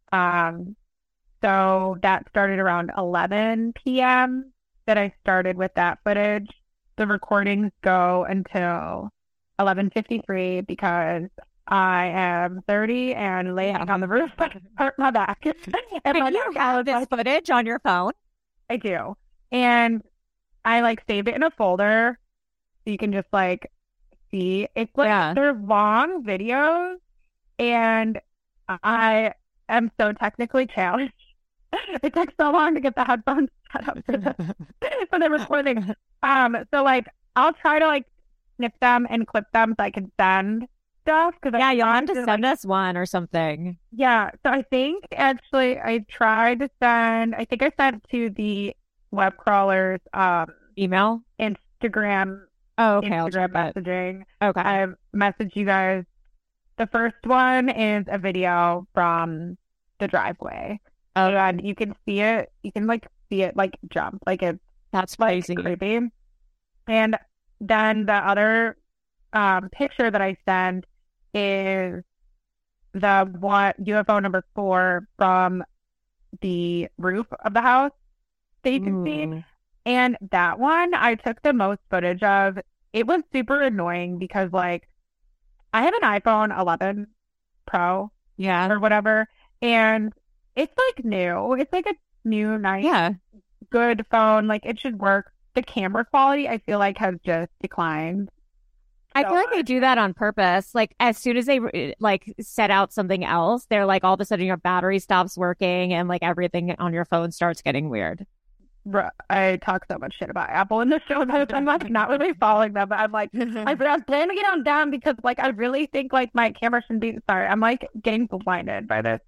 [SPEAKER 8] So that started around 11 p.m. that I started with that footage. The recordings go until 11:53 because I am 30 and laying on the roof hurt my back. And
[SPEAKER 7] Can you have this footage on your phone?
[SPEAKER 8] I do. And I like saved it in a folder so you can just like see. It's like they're long videos and I am so technically challenged. It takes so long to get the headphones set up for the recording. So like I'll try to like snip them and clip them so I can send stuff.
[SPEAKER 7] You'll have to send us one or something.
[SPEAKER 8] Yeah. So I think actually I tried to send. I think I sent to the web crawlers
[SPEAKER 7] email,
[SPEAKER 8] Instagram.
[SPEAKER 7] Oh, okay.
[SPEAKER 8] Instagram messaging.
[SPEAKER 7] Okay.
[SPEAKER 8] I messaged you guys. The first one is a video from the driveway. And you can see it. You can like see it like jump. Like
[SPEAKER 7] that's
[SPEAKER 8] like
[SPEAKER 7] crazy.
[SPEAKER 8] Creepy. And then the other picture that I sent is the one UFO number 4 from the roof of the house that you can see. And that one I took the most footage of. It was super annoying because like I have an iPhone 11 Pro, or whatever, and it's like new. It's like a new, nice, good phone. Like it should work. The camera quality, I feel like, has just declined.
[SPEAKER 7] I feel like they do that on purpose. Like as soon as they like set out something else, they're like all of a sudden your battery stops working and like everything on your phone starts getting weird.
[SPEAKER 8] I talk so much shit about Apple in the show that I'm like not really following them, but I'm like, I was planning to get on down because like I really think like my camera shouldn't be. Sorry, I'm like getting blinded by this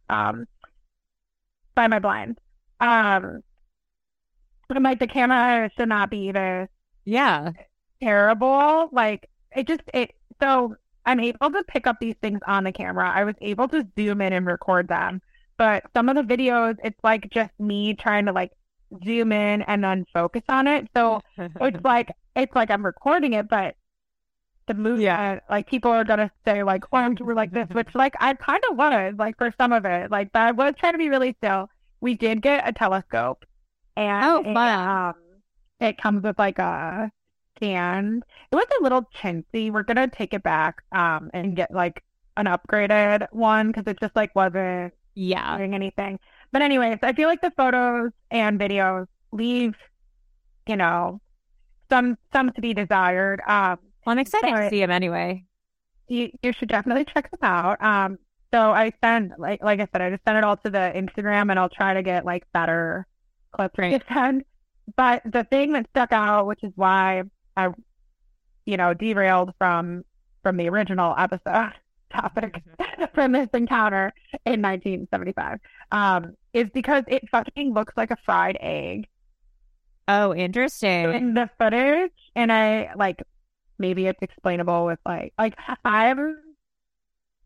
[SPEAKER 8] by my blinds. I'm like the camera should not be this terrible. Like so I'm able to pick up these things on the camera. I was able to zoom in and record them, but some of the videos it's like just me trying to like zoom in and then focus on it. So it's like I'm recording it, but the movement, like people are gonna say like, "Oh, we're like this," which like I kind of was like for some of it, like, but I was trying to be really still. We did get a telescope, and it comes with like a stand. It was a little chintzy. We're gonna take it back and get like an upgraded one because it just like wasn't doing anything. But anyways, I feel like the photos and videos leave, some to be desired.
[SPEAKER 7] Well, I'm excited to see them anyway.
[SPEAKER 8] You should definitely check them out. So I send, like I said, I just send it all to the Instagram, and I'll try to get like better clips to send. But the thing that stuck out, which is why I, derailed from the original episode topic from this encounter in 1975, is because it fucking looks like a fried egg.
[SPEAKER 7] Oh, interesting.
[SPEAKER 8] In the footage, and I like maybe it's explainable with like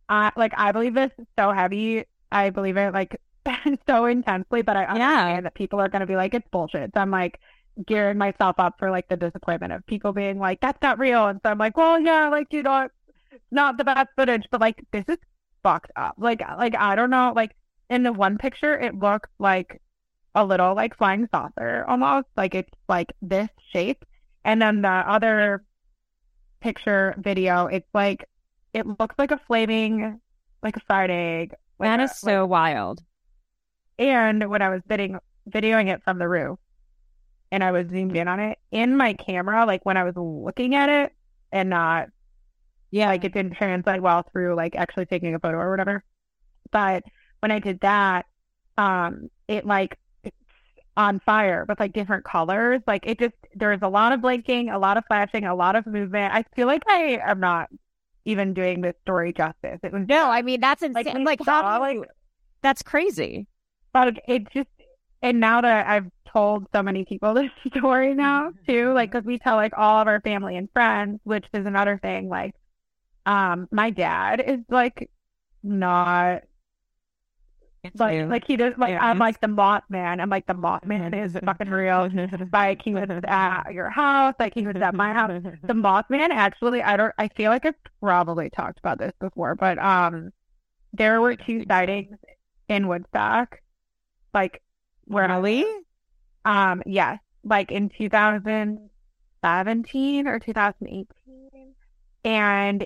[SPEAKER 8] I believe this so heavy. I believe it like so intensely, but I understand that people are going to be like, it's bullshit. So I'm like gearing myself up for like the disappointment of people being like, that's not real. And so I'm like, well, yeah, like, you know, it's not the best footage, but like, this is fucked up. Like, I don't know, like in the one picture, it looked like a little like flying saucer almost, like it's like this shape. And then the other picture video, it's like, it looks like a flaming, like a fried egg.
[SPEAKER 7] That is so wild.
[SPEAKER 8] And when I was videoing it from the roof and I was zoomed in on it, in my camera, like when I was looking at it and not, like it didn't translate well through like actually taking a photo or whatever. But when I did that, it like it's on fire with like different colors. Like it just, there's a lot of blinking, a lot of flashing, a lot of movement. I feel like I am not even doing this story justice. It was
[SPEAKER 7] I mean, that's insane. Like how do you, that's crazy.
[SPEAKER 8] But it just, and now that I've told so many people this story now too, like, because we tell like all of our family and friends, which is another thing. Like, my dad is like not like he does like I'm like the Mothman. I'm like the Mothman is fucking real. Like he was at your house, like he was at my house. The Mothman actually, I feel like I've probably talked about this before, but there were 2 sightings in Woodstock, like where
[SPEAKER 7] really?
[SPEAKER 8] Yes, like in 2017 or 2018, and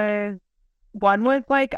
[SPEAKER 8] one was like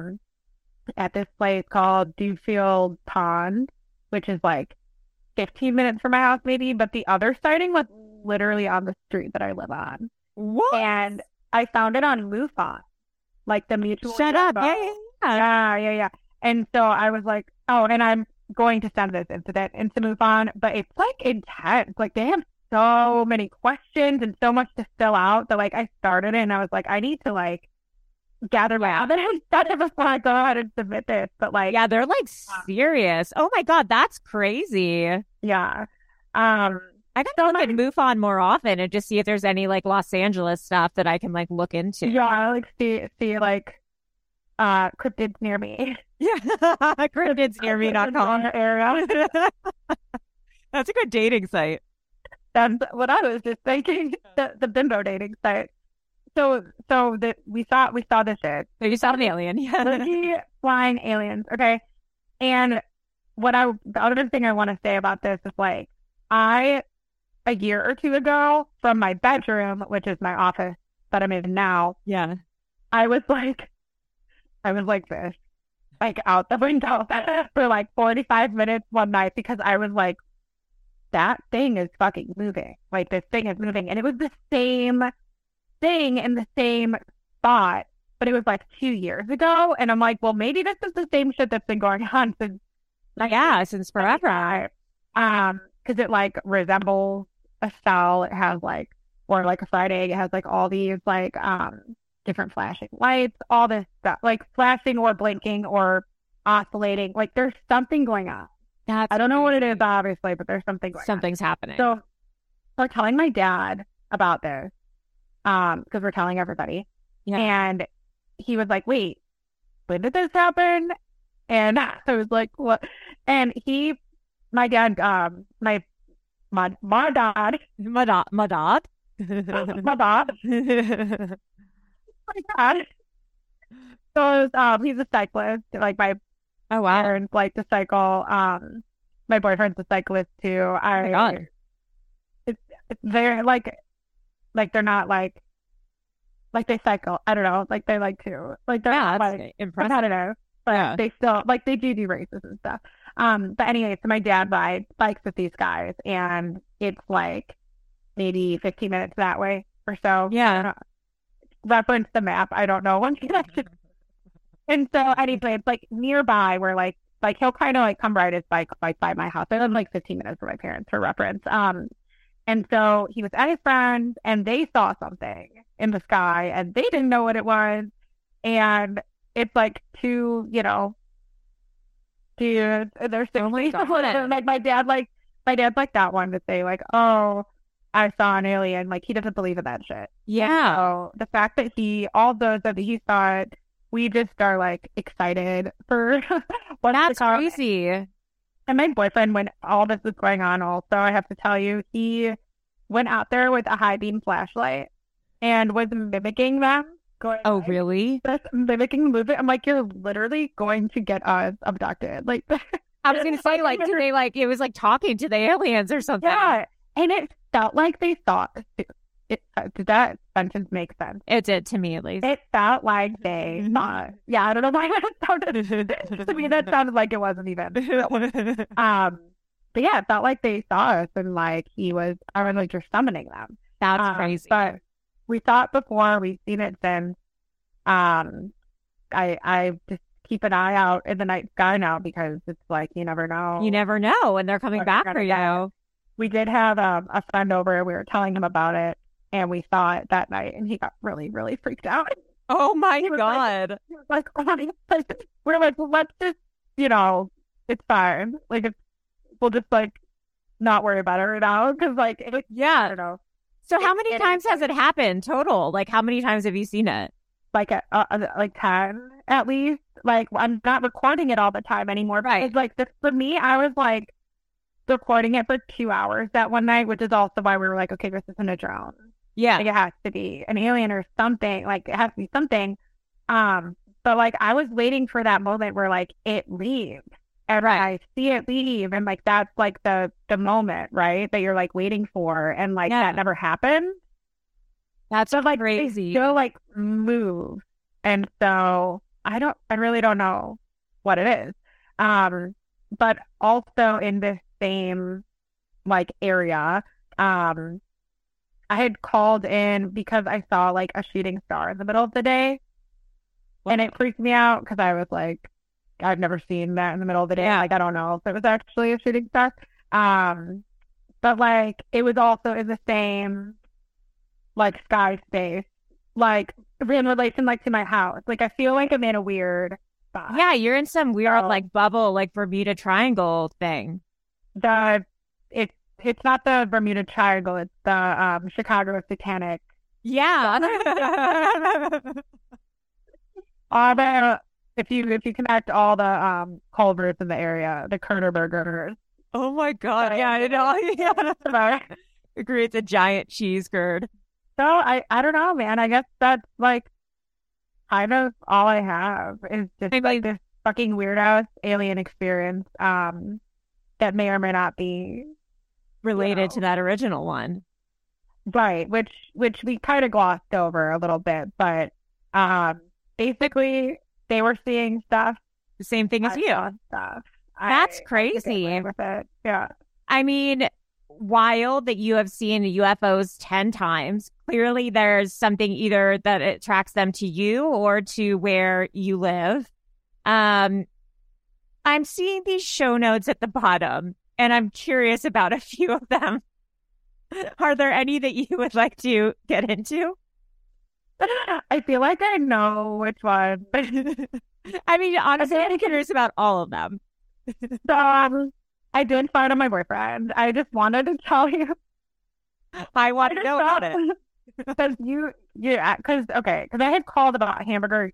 [SPEAKER 8] at this place called Dewfield Pond, which is like 15 minutes from my house maybe, but the other sighting was literally on the street that I live on.
[SPEAKER 7] What?
[SPEAKER 8] And I found it on MUFON, like the mutual.
[SPEAKER 7] Shut up.
[SPEAKER 8] Yeah. And so I was like, oh, and I'm going to send this incident into MUFON, but it's like intense. Like they have so many questions and so much to fill out that like I started it and I was like, I need to like gather my evidence before I go ahead and submit this. But like,
[SPEAKER 7] yeah, they're like serious. Oh my God, that's crazy.
[SPEAKER 8] Yeah.
[SPEAKER 7] I gotta look at MUFON more often and just see if there's any like Los Angeles stuff that I can like look into.
[SPEAKER 8] Yeah, I like see like cryptids near me.
[SPEAKER 7] Yeah, cryptidsnearme.com
[SPEAKER 8] area.
[SPEAKER 7] That's a good dating site.
[SPEAKER 8] That's what I was just thinking. The bimbo dating site. So that we saw this shit.
[SPEAKER 7] So you saw an alien,
[SPEAKER 8] yeah. Flying aliens. Okay. And the other thing I want to say about this is like a year or 2 ago from my bedroom, which is my office that I'm in now.
[SPEAKER 7] Yeah.
[SPEAKER 8] I was like this, like out the window for like 45 minutes one night because I was like, that thing is fucking moving. Like this thing is moving. And it was the same thing in the same spot, but it was like 2 years ago. And I'm like, well, maybe this is the same shit that's been going on since
[SPEAKER 7] forever.
[SPEAKER 8] Because it like resembles a cell. It has like, or like a fried egg. It has like all these like different flashing lights, all this stuff, like flashing or blinking or oscillating. Like there's something going on. I don't know what it is, obviously, but there's something going on.
[SPEAKER 7] Something's happening.
[SPEAKER 8] So I'm telling my dad about this because we're telling everybody.
[SPEAKER 7] Yeah.
[SPEAKER 8] And he was like, wait, when did this happen? And I was like, what? And my dad, my dad.
[SPEAKER 7] My dad.
[SPEAKER 8] My dad. So he's a cyclist. Like my parents like to cycle. My boyfriend's a cyclist too.
[SPEAKER 7] Oh my God.
[SPEAKER 8] It's very like they're not like they cycle. I don't know. Like they like to like they're not like
[SPEAKER 7] impressive.
[SPEAKER 8] competitive, but they still like they do races and stuff. But anyway, so my dad bikes with these guys, and it's like maybe 15 minutes that way or so.
[SPEAKER 7] Yeah.
[SPEAKER 8] Reference the map. I don't know when connection. And so anyway, it's like nearby where like he'll kind of like come ride his bike like by my house. I live like 15 minutes from my parents for reference. And so he was at his friend's and they saw something in the sky and they didn't know what it was. And it's like two, dudes, they're simply like my dad's like that one to say like, oh, I saw an alien. Like he doesn't believe in that shit.
[SPEAKER 7] Yeah.
[SPEAKER 8] So the fact that he saw it we just are like excited for what's
[SPEAKER 7] That's
[SPEAKER 8] to come.
[SPEAKER 7] crazy.
[SPEAKER 8] And my boyfriend, when all this was going on, also, I have to tell you, he went out there with a high beam flashlight and was mimicking them.
[SPEAKER 7] Oh, really?
[SPEAKER 8] Just mimicking the movement. I'm like, you're literally going to get us abducted. Like,
[SPEAKER 7] I was going to say, like, did they like, it was like talking to the aliens or something.
[SPEAKER 8] Yeah. And it felt like they thought, did that sentence make sense?
[SPEAKER 7] It did to me, at least.
[SPEAKER 8] It felt like they thought, yeah, I don't know why that sounded, to me, that sounded like it wasn't even. But yeah, it felt like they saw us and like I was like just summoning them.
[SPEAKER 7] That's crazy.
[SPEAKER 8] But we saw it before, we've seen it since. I just keep an eye out in the night sky now because it's like, you never know.
[SPEAKER 7] You never know, and they're coming back for you.
[SPEAKER 8] We did have a friend over, we were telling him about it, and we saw it that night, and he got really, really freaked out.
[SPEAKER 7] Oh my God.
[SPEAKER 8] He was like, we're like, well, let's just, it's fine. Like, we'll just like not worry about it right now because like, I don't know.
[SPEAKER 7] So how many times has it happened total? Like, how many times have you seen it?
[SPEAKER 8] Like, like 10 at least. Like, I'm not recording it all the time anymore.
[SPEAKER 7] Right.
[SPEAKER 8] Because, like, for me, I was like recording it for 2 hours that one night, which is also why we were like, okay, this isn't a drone.
[SPEAKER 7] Yeah.
[SPEAKER 8] Like, it has to be an alien or something. Like, it has to be something. But like, I was waiting for that moment where like it leaves. And I see it leave, and like that's like the moment, right? That you're like waiting for, and like that never happened.
[SPEAKER 7] That's
[SPEAKER 8] like
[SPEAKER 7] crazy.
[SPEAKER 8] They still like move, and so I really don't know what it is. But also in this same like area, I had called in because I saw like a shooting star in the middle of the day, and it freaked me out because I was like, I've never seen that in the middle of the day. Like, I don't know if it was actually a shooting star. But like, it was also in the same like sky space, like in relation like to my house. Like, I feel like I'm in a weird spot.
[SPEAKER 7] Yeah, you're in some weird like bubble, like Bermuda Triangle thing.
[SPEAKER 8] It's not the Bermuda Triangle. It's the Chicago Satanic.
[SPEAKER 7] Yeah.
[SPEAKER 8] If you connect all the culverts in the area, the Kernerbergers.
[SPEAKER 7] Oh my God! Yeah, I know. Yeah, agree. It's a giant cheese curd.
[SPEAKER 8] So I don't know, man. I guess that's like kind of all I have is just like this fucking weird ass alien experience that may or may not be
[SPEAKER 7] related to that original one,
[SPEAKER 8] right? Which we kind of glossed over a little bit, but basically. They were seeing stuff.
[SPEAKER 7] The same thing as you.
[SPEAKER 8] Stuff.
[SPEAKER 7] That's crazy.
[SPEAKER 8] With it. Yeah.
[SPEAKER 7] I mean, wild that you have seen UFOs 10 times. Clearly, there's something either that attracts them to you or to where you live. I'm seeing these show notes at the bottom, and I'm curious about a few of them. Are there any that you would like to get into?
[SPEAKER 8] I feel like I know which one.
[SPEAKER 7] I mean, honestly, I'm curious about all of them.
[SPEAKER 8] So, I did find out my boyfriend. I just wanted to tell you.
[SPEAKER 7] I want to know about it.
[SPEAKER 8] Because because I had called about Hamburger.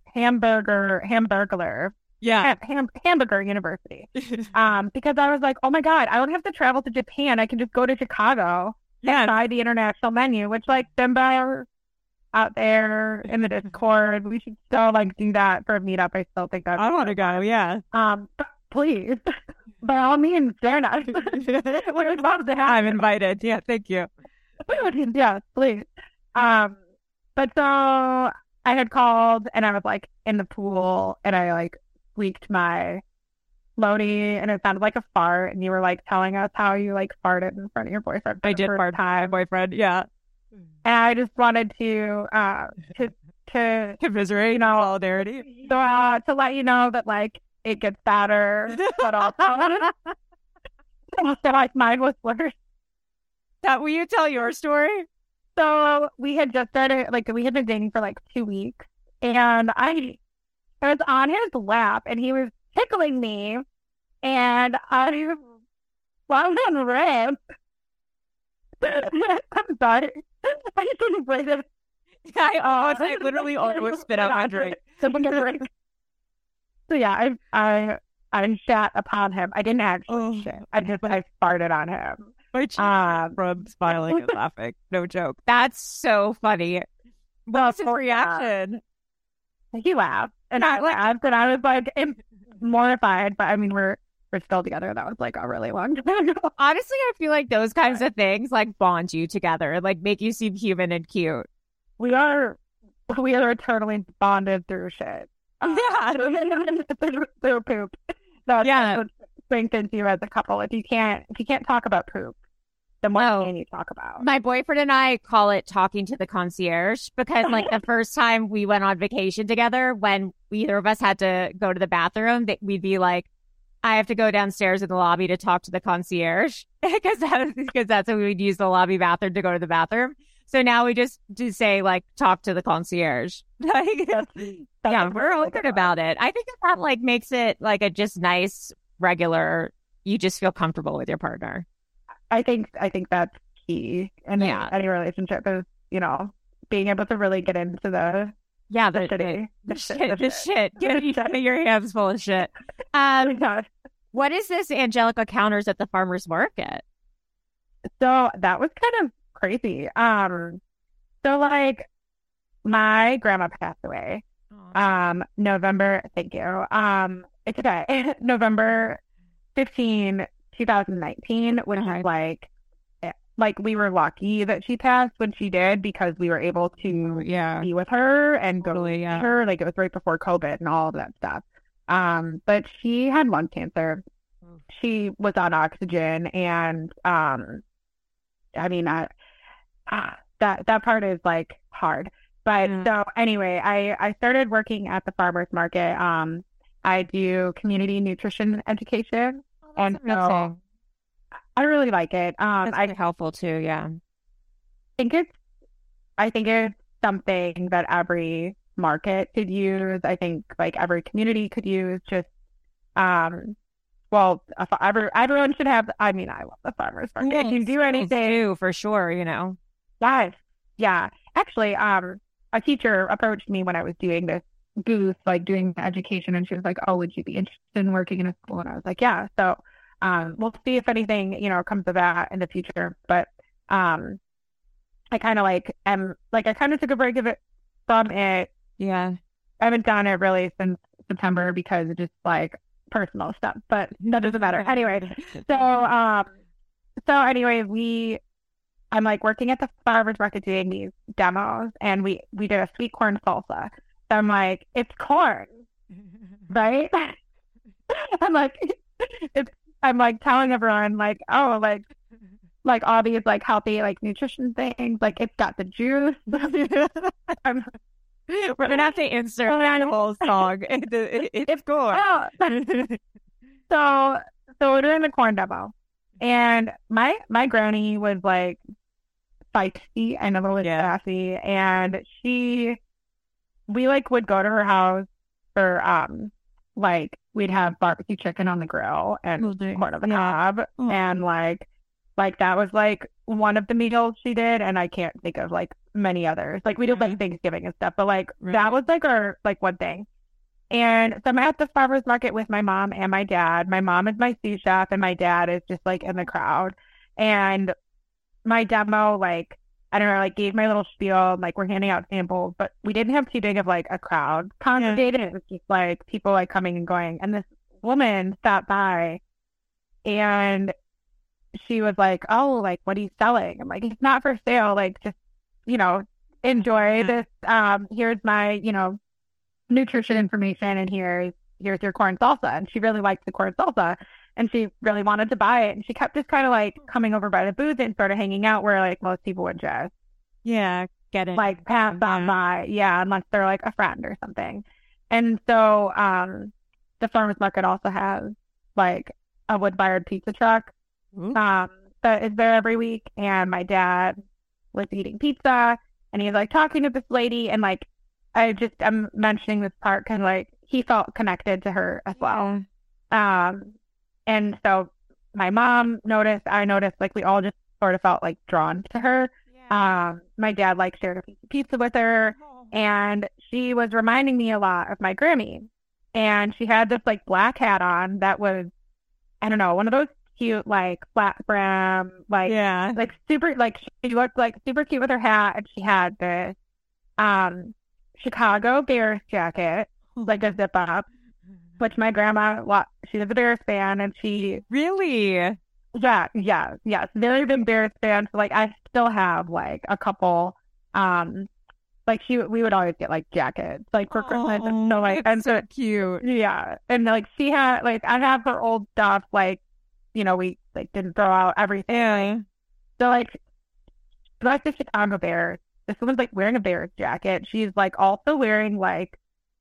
[SPEAKER 7] Yeah.
[SPEAKER 8] Hamburger University. Because I was like, oh my God, I don't have to travel to Japan. I can just go to Chicago and try the international menu, which like Simba out there in the Discord. We should still like do that for a meetup. I still think that
[SPEAKER 7] I want to go, yeah.
[SPEAKER 8] Please, by all means, join us. We're about to have.
[SPEAKER 7] I'm invited. Yeah, thank you.
[SPEAKER 8] Yeah, please. But so I had called and I was like in the pool and I like squeaked my floaty and it sounded like a fart, and you were like telling us how you like farted in front of your boyfriend.
[SPEAKER 7] I did fart time, boyfriend. Yeah.
[SPEAKER 8] And I just wanted to
[SPEAKER 7] commiserate, solidarity.
[SPEAKER 8] So to let you know that like it gets better, but also like mine was worse.
[SPEAKER 7] That will you tell your story?
[SPEAKER 8] So we had just started, like we had been dating for like 2 weeks, and I was on his lap and he was tickling me, and I was on red. I'm sorry. I didn't play this.
[SPEAKER 7] I literally almost spit out my drink.
[SPEAKER 8] So yeah, I shat upon him. I didn't actually shit. I farted on him.
[SPEAKER 7] My cheeks from smiling and laughing. No joke. That's so funny. What was his reaction?
[SPEAKER 8] He laughed, and I laughed, and I was like mortified. But I mean, we're still together. That was like a really long time ago.
[SPEAKER 7] Honestly, I feel like those kinds of things like bond you together, like make you seem human and cute.
[SPEAKER 8] We are eternally bonded through shit.
[SPEAKER 7] Yeah,
[SPEAKER 8] through poop. That's what strengthens you as a couple. If you can't talk about poop, then what can you talk about?
[SPEAKER 7] My boyfriend and I call it talking to the concierge because like the first time we went on vacation together, when either of us had to go to the bathroom, we'd be like, I have to go downstairs in the lobby to talk to the concierge because that's how we would use the lobby bathroom to go to the bathroom. So now we just say like talk to the concierge. Yeah, we're all good about it. I think that like makes it like a just nice regular. You just feel comfortable with your partner.
[SPEAKER 8] I think that's key in any relationship is, you know, being able to really get into the shit.
[SPEAKER 7] Get your hands full of shit. What is this Angelica Counters at the farmer's market?
[SPEAKER 8] So that was kind of crazy. So like my grandma passed away. November, thank you. It's okay. November 15, 2019, which is like we were lucky that she passed when she did because we were able to be with her and go to her. Like it was right before COVID and all of that stuff. But she had lung cancer. She was on oxygen, and I mean that part is like hard. But so anyway, I started working at the farmer's market. I do community nutrition education, and so I really like it.
[SPEAKER 7] That's helpful too. Yeah,
[SPEAKER 8] I think it's something that every market could use. I think like every community could use. Just everyone should have. I mean, I love the farmers market.
[SPEAKER 7] Yes,
[SPEAKER 8] you can do anything
[SPEAKER 7] for sure. You know.
[SPEAKER 8] Yes. Yeah. Actually, a teacher approached me when I was doing this booth, like doing education, and she was like, "Oh, would you be interested in working in a school?" And I was like, "Yeah." So, we'll see if anything, you know, comes of that in the future. But, I kind of I kind of took a break from it.
[SPEAKER 7] Yeah.
[SPEAKER 8] I haven't done it really since September because of just like personal stuff, but that doesn't matter. Anyway, so anyway, I'm like working at the farmer's market doing these demos, and we did a sweet corn salsa. So I'm like, it's corn, right? I'm like telling everyone like, oh, like all these like healthy like nutrition things, like it's got the juice.
[SPEAKER 7] We're gonna have to insert that whole song. It's corn.
[SPEAKER 8] So we're doing the corn demo, and my granny was like feisty and a little sassy, and we like would go to her house for like we'd have barbecue chicken on the grill and corn on the cob, and like that was like one of the meals she did, and I can't think of like many others. Like we did like Thanksgiving and stuff, but like that was like our like one thing. And so I'm at the farmer's market with my mom and my dad. My mom is my sous chef, and my dad is just like in the crowd. And my demo, like, I don't know, like gave my little spiel, like we're handing out samples, but we didn't have too big of like a crowd congregated. It was just like people like coming and going. And this woman stopped by, and she was like, "Oh, like what are you selling?" I'm like, "It's not for sale. Like just, you know, enjoy this. Here's my, you know, nutrition information, and here's your corn salsa." And she really liked the corn salsa, and she really wanted to buy it. And she kept just kind of like coming over by the booth and sort of hanging out where like most people would just
[SPEAKER 7] get it,
[SPEAKER 8] like pass on by, unless they're like a friend or something. And so the farmer's market also has like a wood-fired pizza truck that is there every week. And my dad was eating pizza, and he's like talking to this lady, and like I'm mentioning this part because like he felt connected to her as well. And so my mom noticed, I noticed, like we all just sort of felt like drawn to her. My dad like shared a piece of pizza with her, and she was reminding me a lot of my Grammy. And she had this like black hat on that was, I don't know, one of those cute like flat brim, like super, like she looked like super cute with her hat, and she had this Chicago Bears jacket, like a zip up, which my grandma, she was a Bears fan, and she
[SPEAKER 7] really,
[SPEAKER 8] yes, very big Bears fan. So like I still have like a couple, like we would always get like jackets like for Christmas, and so like, and so
[SPEAKER 7] cute,
[SPEAKER 8] and like she had like I have her old stuff, like, you know, we like didn't throw out everything, so like that's the Chicago Bears. This woman's like wearing a Bears jacket. She's like also wearing like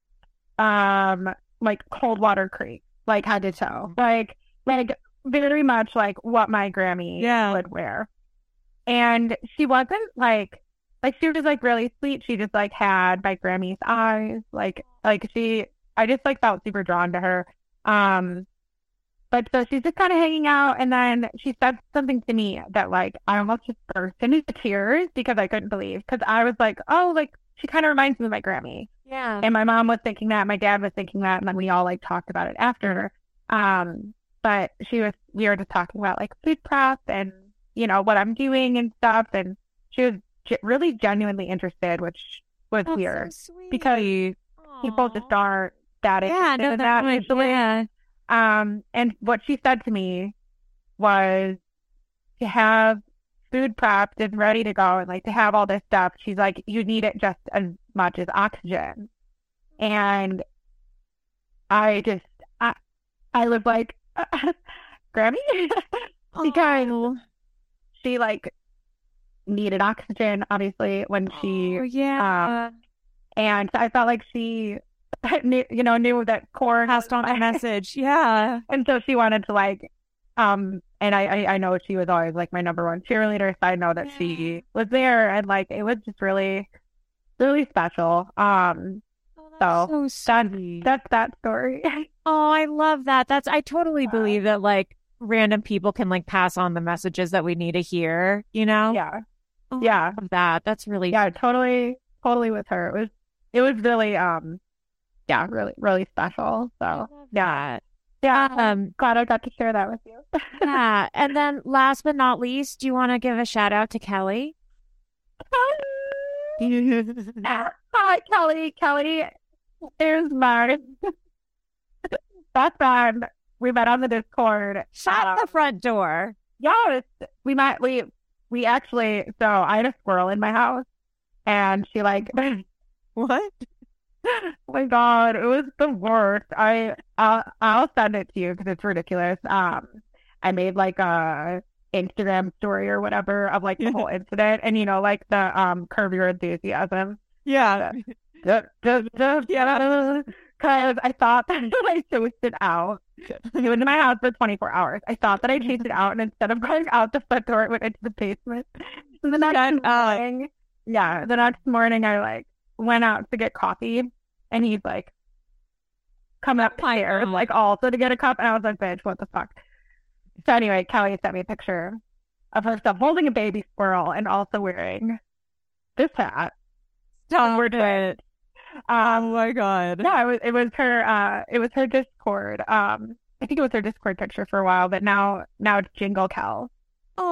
[SPEAKER 8] Coldwater Creek, like head to toe, like very much like what my Grammy would wear. And she wasn't like she was like really sweet. She just like had my Grammy's eyes, like I just like felt super drawn to her. But so she's just kind of hanging out, and then she said something to me that like I almost just burst into tears because I couldn't believe, because I was like, oh, like she kind of reminds me of my Grammy.
[SPEAKER 7] Yeah.
[SPEAKER 8] And my mom was thinking that, my dad was thinking that, and then we all like talked about it after. But we were just talking about like food prep and, you know, what I'm doing and stuff, and she was really genuinely interested, which was weird,
[SPEAKER 7] so sweet,
[SPEAKER 8] because people just aren't that interested in that usually. And what she said to me was to have food prepped and ready to go, and like to have all this stuff, she's like, you need it just as much as oxygen. And I was like, Grammy? Because she like needed oxygen, obviously, when she and I felt like she knew that Korn
[SPEAKER 7] passed on a message. Yeah.
[SPEAKER 8] And so she wanted to like, and I know she was always like my number one cheerleader, so I know that she was there, and like it was just really, really special. So that's that story.
[SPEAKER 7] Oh, I love that. I totally believe that like random people can like pass on the messages that we need to hear, you know?
[SPEAKER 8] Yeah.
[SPEAKER 7] Oh, I love that. That's really
[SPEAKER 8] totally with her. It was really really, really special. So glad I got to share that with you.
[SPEAKER 7] Yeah. And then last but not least, do you want to give a shout out to Kelly?
[SPEAKER 8] Hi, Kelly. There's Mars. That's fun. We met on the Discord.
[SPEAKER 7] Shut the front door.
[SPEAKER 8] Yes. We actually, so I had a squirrel in my house, and she like
[SPEAKER 7] what?
[SPEAKER 8] Oh my God, it was the worst. I'll send it to you because it's ridiculous. I made like a Instagram story or whatever of like the whole incident, and you know, like the Curb Your Enthusiasm.
[SPEAKER 7] Yeah.
[SPEAKER 8] Because I thought that I chased it out. It was in my house for 24 hours. I thought that I chased it out, and instead of going out the front door, it went into the basement. And the next morning, I like went out to get coffee, and he's like coming up the stairs, like also to get a cup, and I was like, bitch, what the fuck? So anyway, Kelly sent me a picture of herself holding a baby squirrel and also wearing this hat.
[SPEAKER 7] Stop it. Oh my God.
[SPEAKER 8] Yeah, it was her Discord. I think it was her Discord picture for a while, but now it's Jingle Kel.
[SPEAKER 7] Oh,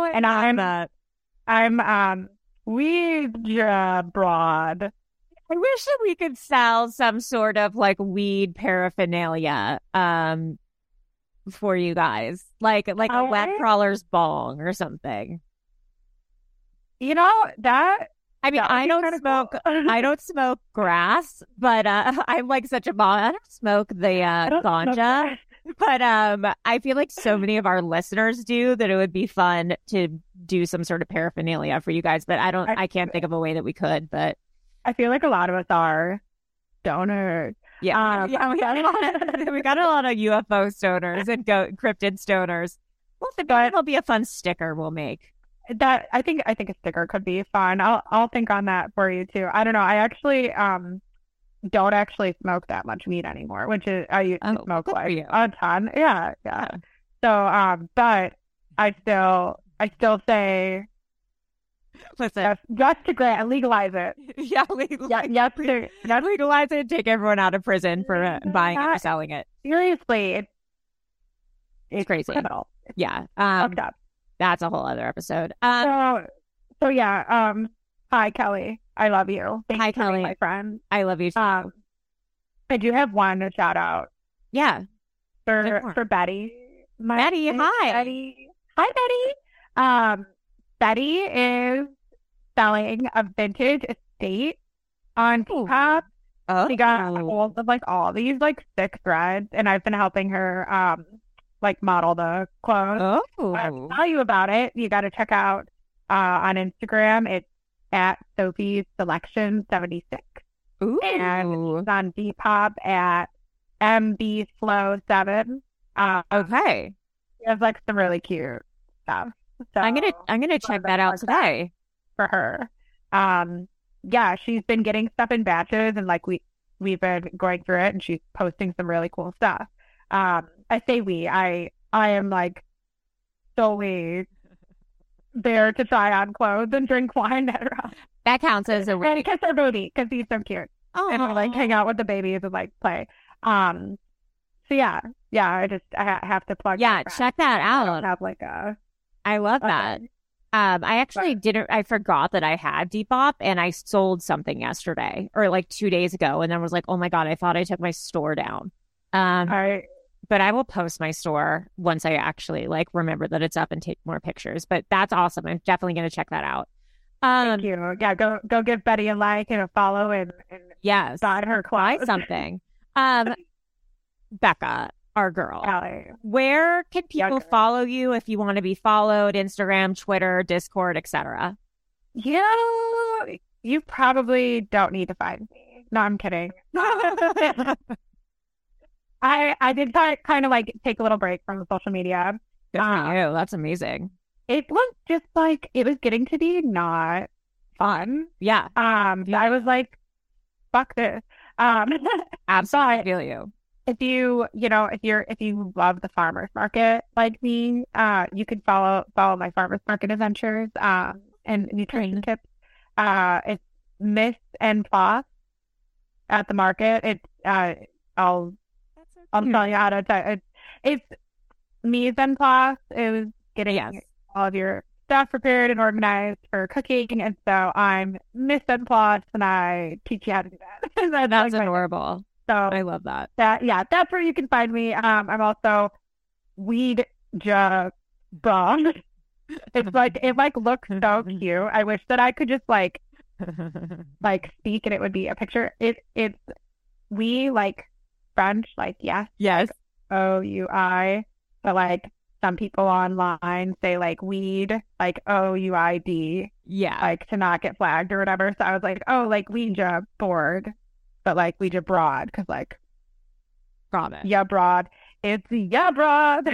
[SPEAKER 8] I'm Ouija broad.
[SPEAKER 7] I wish that we could sell some sort of like weed paraphernalia for you guys, like a wet crawler's bong or something.
[SPEAKER 8] You know that.
[SPEAKER 7] I mean, I don't smoke. Cool. I don't smoke grass, but I'm like such a mom. I don't smoke the ganja, but I feel like so many of our listeners do that it would be fun to do some sort of paraphernalia for you guys. But I can't think of a way that we could. But
[SPEAKER 8] I feel like a lot of us are stoners.
[SPEAKER 7] Yeah, we got a lot of UFO stoners and cryptid stoners. Well, that'll be a fun sticker we'll make.
[SPEAKER 8] That I think a sticker could be fun. I'll think on that for you too. I don't know. I actually don't actually smoke that much weed anymore, which is I used to smoke like a ton. Yeah. So but I still say
[SPEAKER 7] Listen,
[SPEAKER 8] just to grant, legalize it.
[SPEAKER 7] Yeah, legalize it. Take everyone out of prison for buying it or selling it.
[SPEAKER 8] Seriously, it's
[SPEAKER 7] crazy.
[SPEAKER 8] Criminal.
[SPEAKER 7] Yeah,
[SPEAKER 8] fucked up.
[SPEAKER 7] That's a whole other episode.
[SPEAKER 8] So yeah. Hi, Kelly. I love you.
[SPEAKER 7] Hi, Kelly,
[SPEAKER 8] my friend.
[SPEAKER 7] I love you too.
[SPEAKER 8] I do have one shout out.
[SPEAKER 7] Yeah,
[SPEAKER 8] for Betty.
[SPEAKER 7] Betty, hi.
[SPEAKER 8] Betty. Hi, Betty. Betty is selling a vintage estate on Depop.
[SPEAKER 7] Oh.
[SPEAKER 8] She got a hold of all these sick threads, and I've been helping her model the clothes.
[SPEAKER 7] Oh.
[SPEAKER 8] I'll tell you about it. You got to check out on Instagram. It's at Sophie's Selection 76.
[SPEAKER 7] Ooh.
[SPEAKER 8] And it's on Depop at MBFlow7.
[SPEAKER 7] Okay.
[SPEAKER 8] She has some really cute stuff. So
[SPEAKER 7] I'm gonna check that out today
[SPEAKER 8] for her. Yeah, she's been getting stuff in batches, and we've been going through it, and she's posting some really cool stuff. I say I am solely there to try on clothes and drink wine at her house.
[SPEAKER 7] That counts as a
[SPEAKER 8] and kiss her booty because he's so cute.
[SPEAKER 7] Oh,
[SPEAKER 8] and hang out with the babies and play. So yeah, I have to plug.
[SPEAKER 7] Yeah, check that out.
[SPEAKER 8] I don't have
[SPEAKER 7] I love that. I actually I forgot that I had Depop, and I sold something yesterday or 2 days ago, and then was oh my God, I thought I took my store down. But I will post my store once I actually remember that it's up and take more pictures. But that's awesome. I'm definitely going to check that out.
[SPEAKER 8] Thank you. Yeah, go give Betty a like and a follow and
[SPEAKER 7] yes,
[SPEAKER 8] buy her
[SPEAKER 7] buy something. Becca, our girl,
[SPEAKER 8] Allie.
[SPEAKER 7] Where can people follow you if you want to be followed? Instagram, Twitter, Discord, etc.
[SPEAKER 8] You probably don't need to find me. No, I'm kidding. I did kind of take a little break from the social media.
[SPEAKER 7] Good for you. That's amazing.
[SPEAKER 8] It was just it was getting to be not fun.
[SPEAKER 7] Yeah.
[SPEAKER 8] I was fuck this.
[SPEAKER 7] Absolutely feel you.
[SPEAKER 8] If you love the farmers market like me, you could follow my farmers market adventures and nutrition tips. It's Miss and Floss at the market. It's I'll tell you how to tell it. It's Mise en Place. It was getting all of your stuff prepared and organized for cooking, and so I'm Miss en Place, and I teach you how to do that.
[SPEAKER 7] That's adorable.
[SPEAKER 8] So
[SPEAKER 7] I love that.
[SPEAKER 8] That's where you can find me. I'm also Weed Ja Bomb. It's it looks so cute. I wish that I could just speak and it would be a picture. It's we French, yes, OUI, but some people online say weed, OUID, to not get flagged or whatever. So I was Ouija board, but Ouija broad, because
[SPEAKER 7] got it.
[SPEAKER 8] Yeah, broad. It's yeah, broad.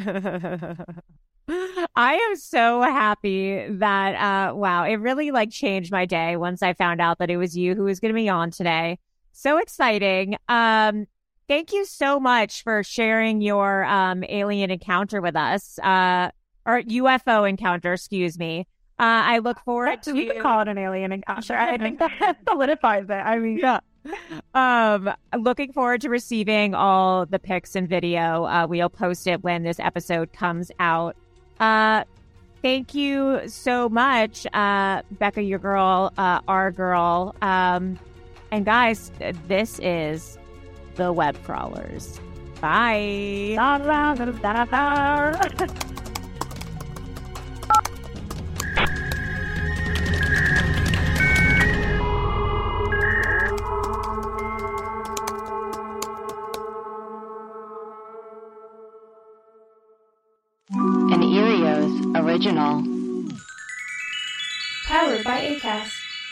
[SPEAKER 7] I am so happy that wow, it really changed my day once I found out that it was you who was going to be on today. So exciting. Thank you so much for sharing your alien encounter with us, or UFO encounter, excuse me. I look forward to...
[SPEAKER 8] We could call it an alien encounter. I think that solidifies it. I mean...
[SPEAKER 7] Yeah. Looking forward to receiving all the pics and video. We'll post it when this episode comes out. Thank you so much, Becca, your girl, our girl. And guys, this is... The Web Crawlers. Bye.
[SPEAKER 6] An Erios original.
[SPEAKER 14] Powered by Acast.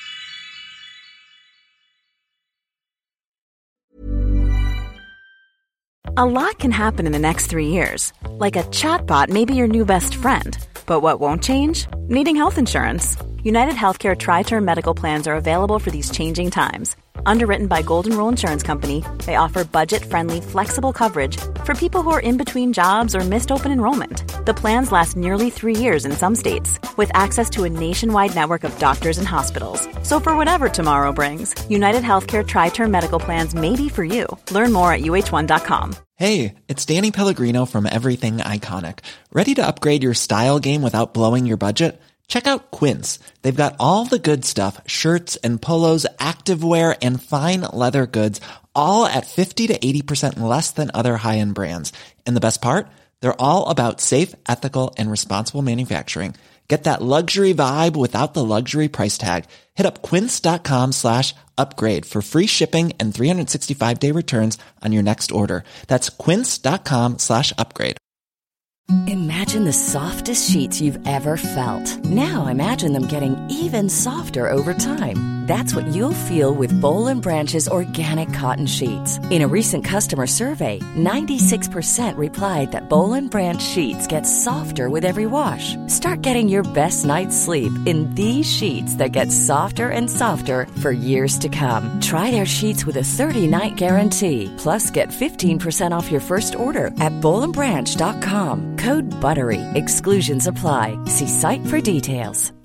[SPEAKER 4] A lot can happen in the next 3 years. Like a chatbot may be your new best friend. But what won't change? Needing health insurance. United Healthcare Tri-Term Medical Plans are available for these changing times. Underwritten by Golden Rule Insurance Company, they offer budget-friendly, flexible coverage for people who are in between jobs or missed open enrollment. The plans last nearly 3 years in some states, with access to a nationwide network of doctors and hospitals. So for whatever tomorrow brings, United Healthcare Tri-Term Medical Plans may be for you. Learn more at uh1.com.
[SPEAKER 14] Hey, it's Danny Pellegrino from Everything Iconic. Ready to upgrade your style game without blowing your budget? Check out Quince. They've got all the good stuff, shirts and polos, activewear, and fine leather goods, all at 50 to 80% less than other high-end brands. And the best part? They're all about safe, ethical, and responsible manufacturing. Get that luxury vibe without the luxury price tag. Hit up quince.com/upgrade for free shipping and 365-day returns on your next order. That's quince.com/upgrade.
[SPEAKER 15] Imagine the softest sheets you've ever felt. Now imagine them getting even softer over time. That's what you'll feel with Boll & Branch's organic cotton sheets. In a recent customer survey, 96% replied that Boll & Branch sheets get softer with every wash. Start getting your best night's sleep in these sheets that get softer and softer for years to come. Try their sheets with a 30-night guarantee. Plus, get 15% off your first order at bollandbranch.com. Code BUTTERY. Exclusions apply. See site for details.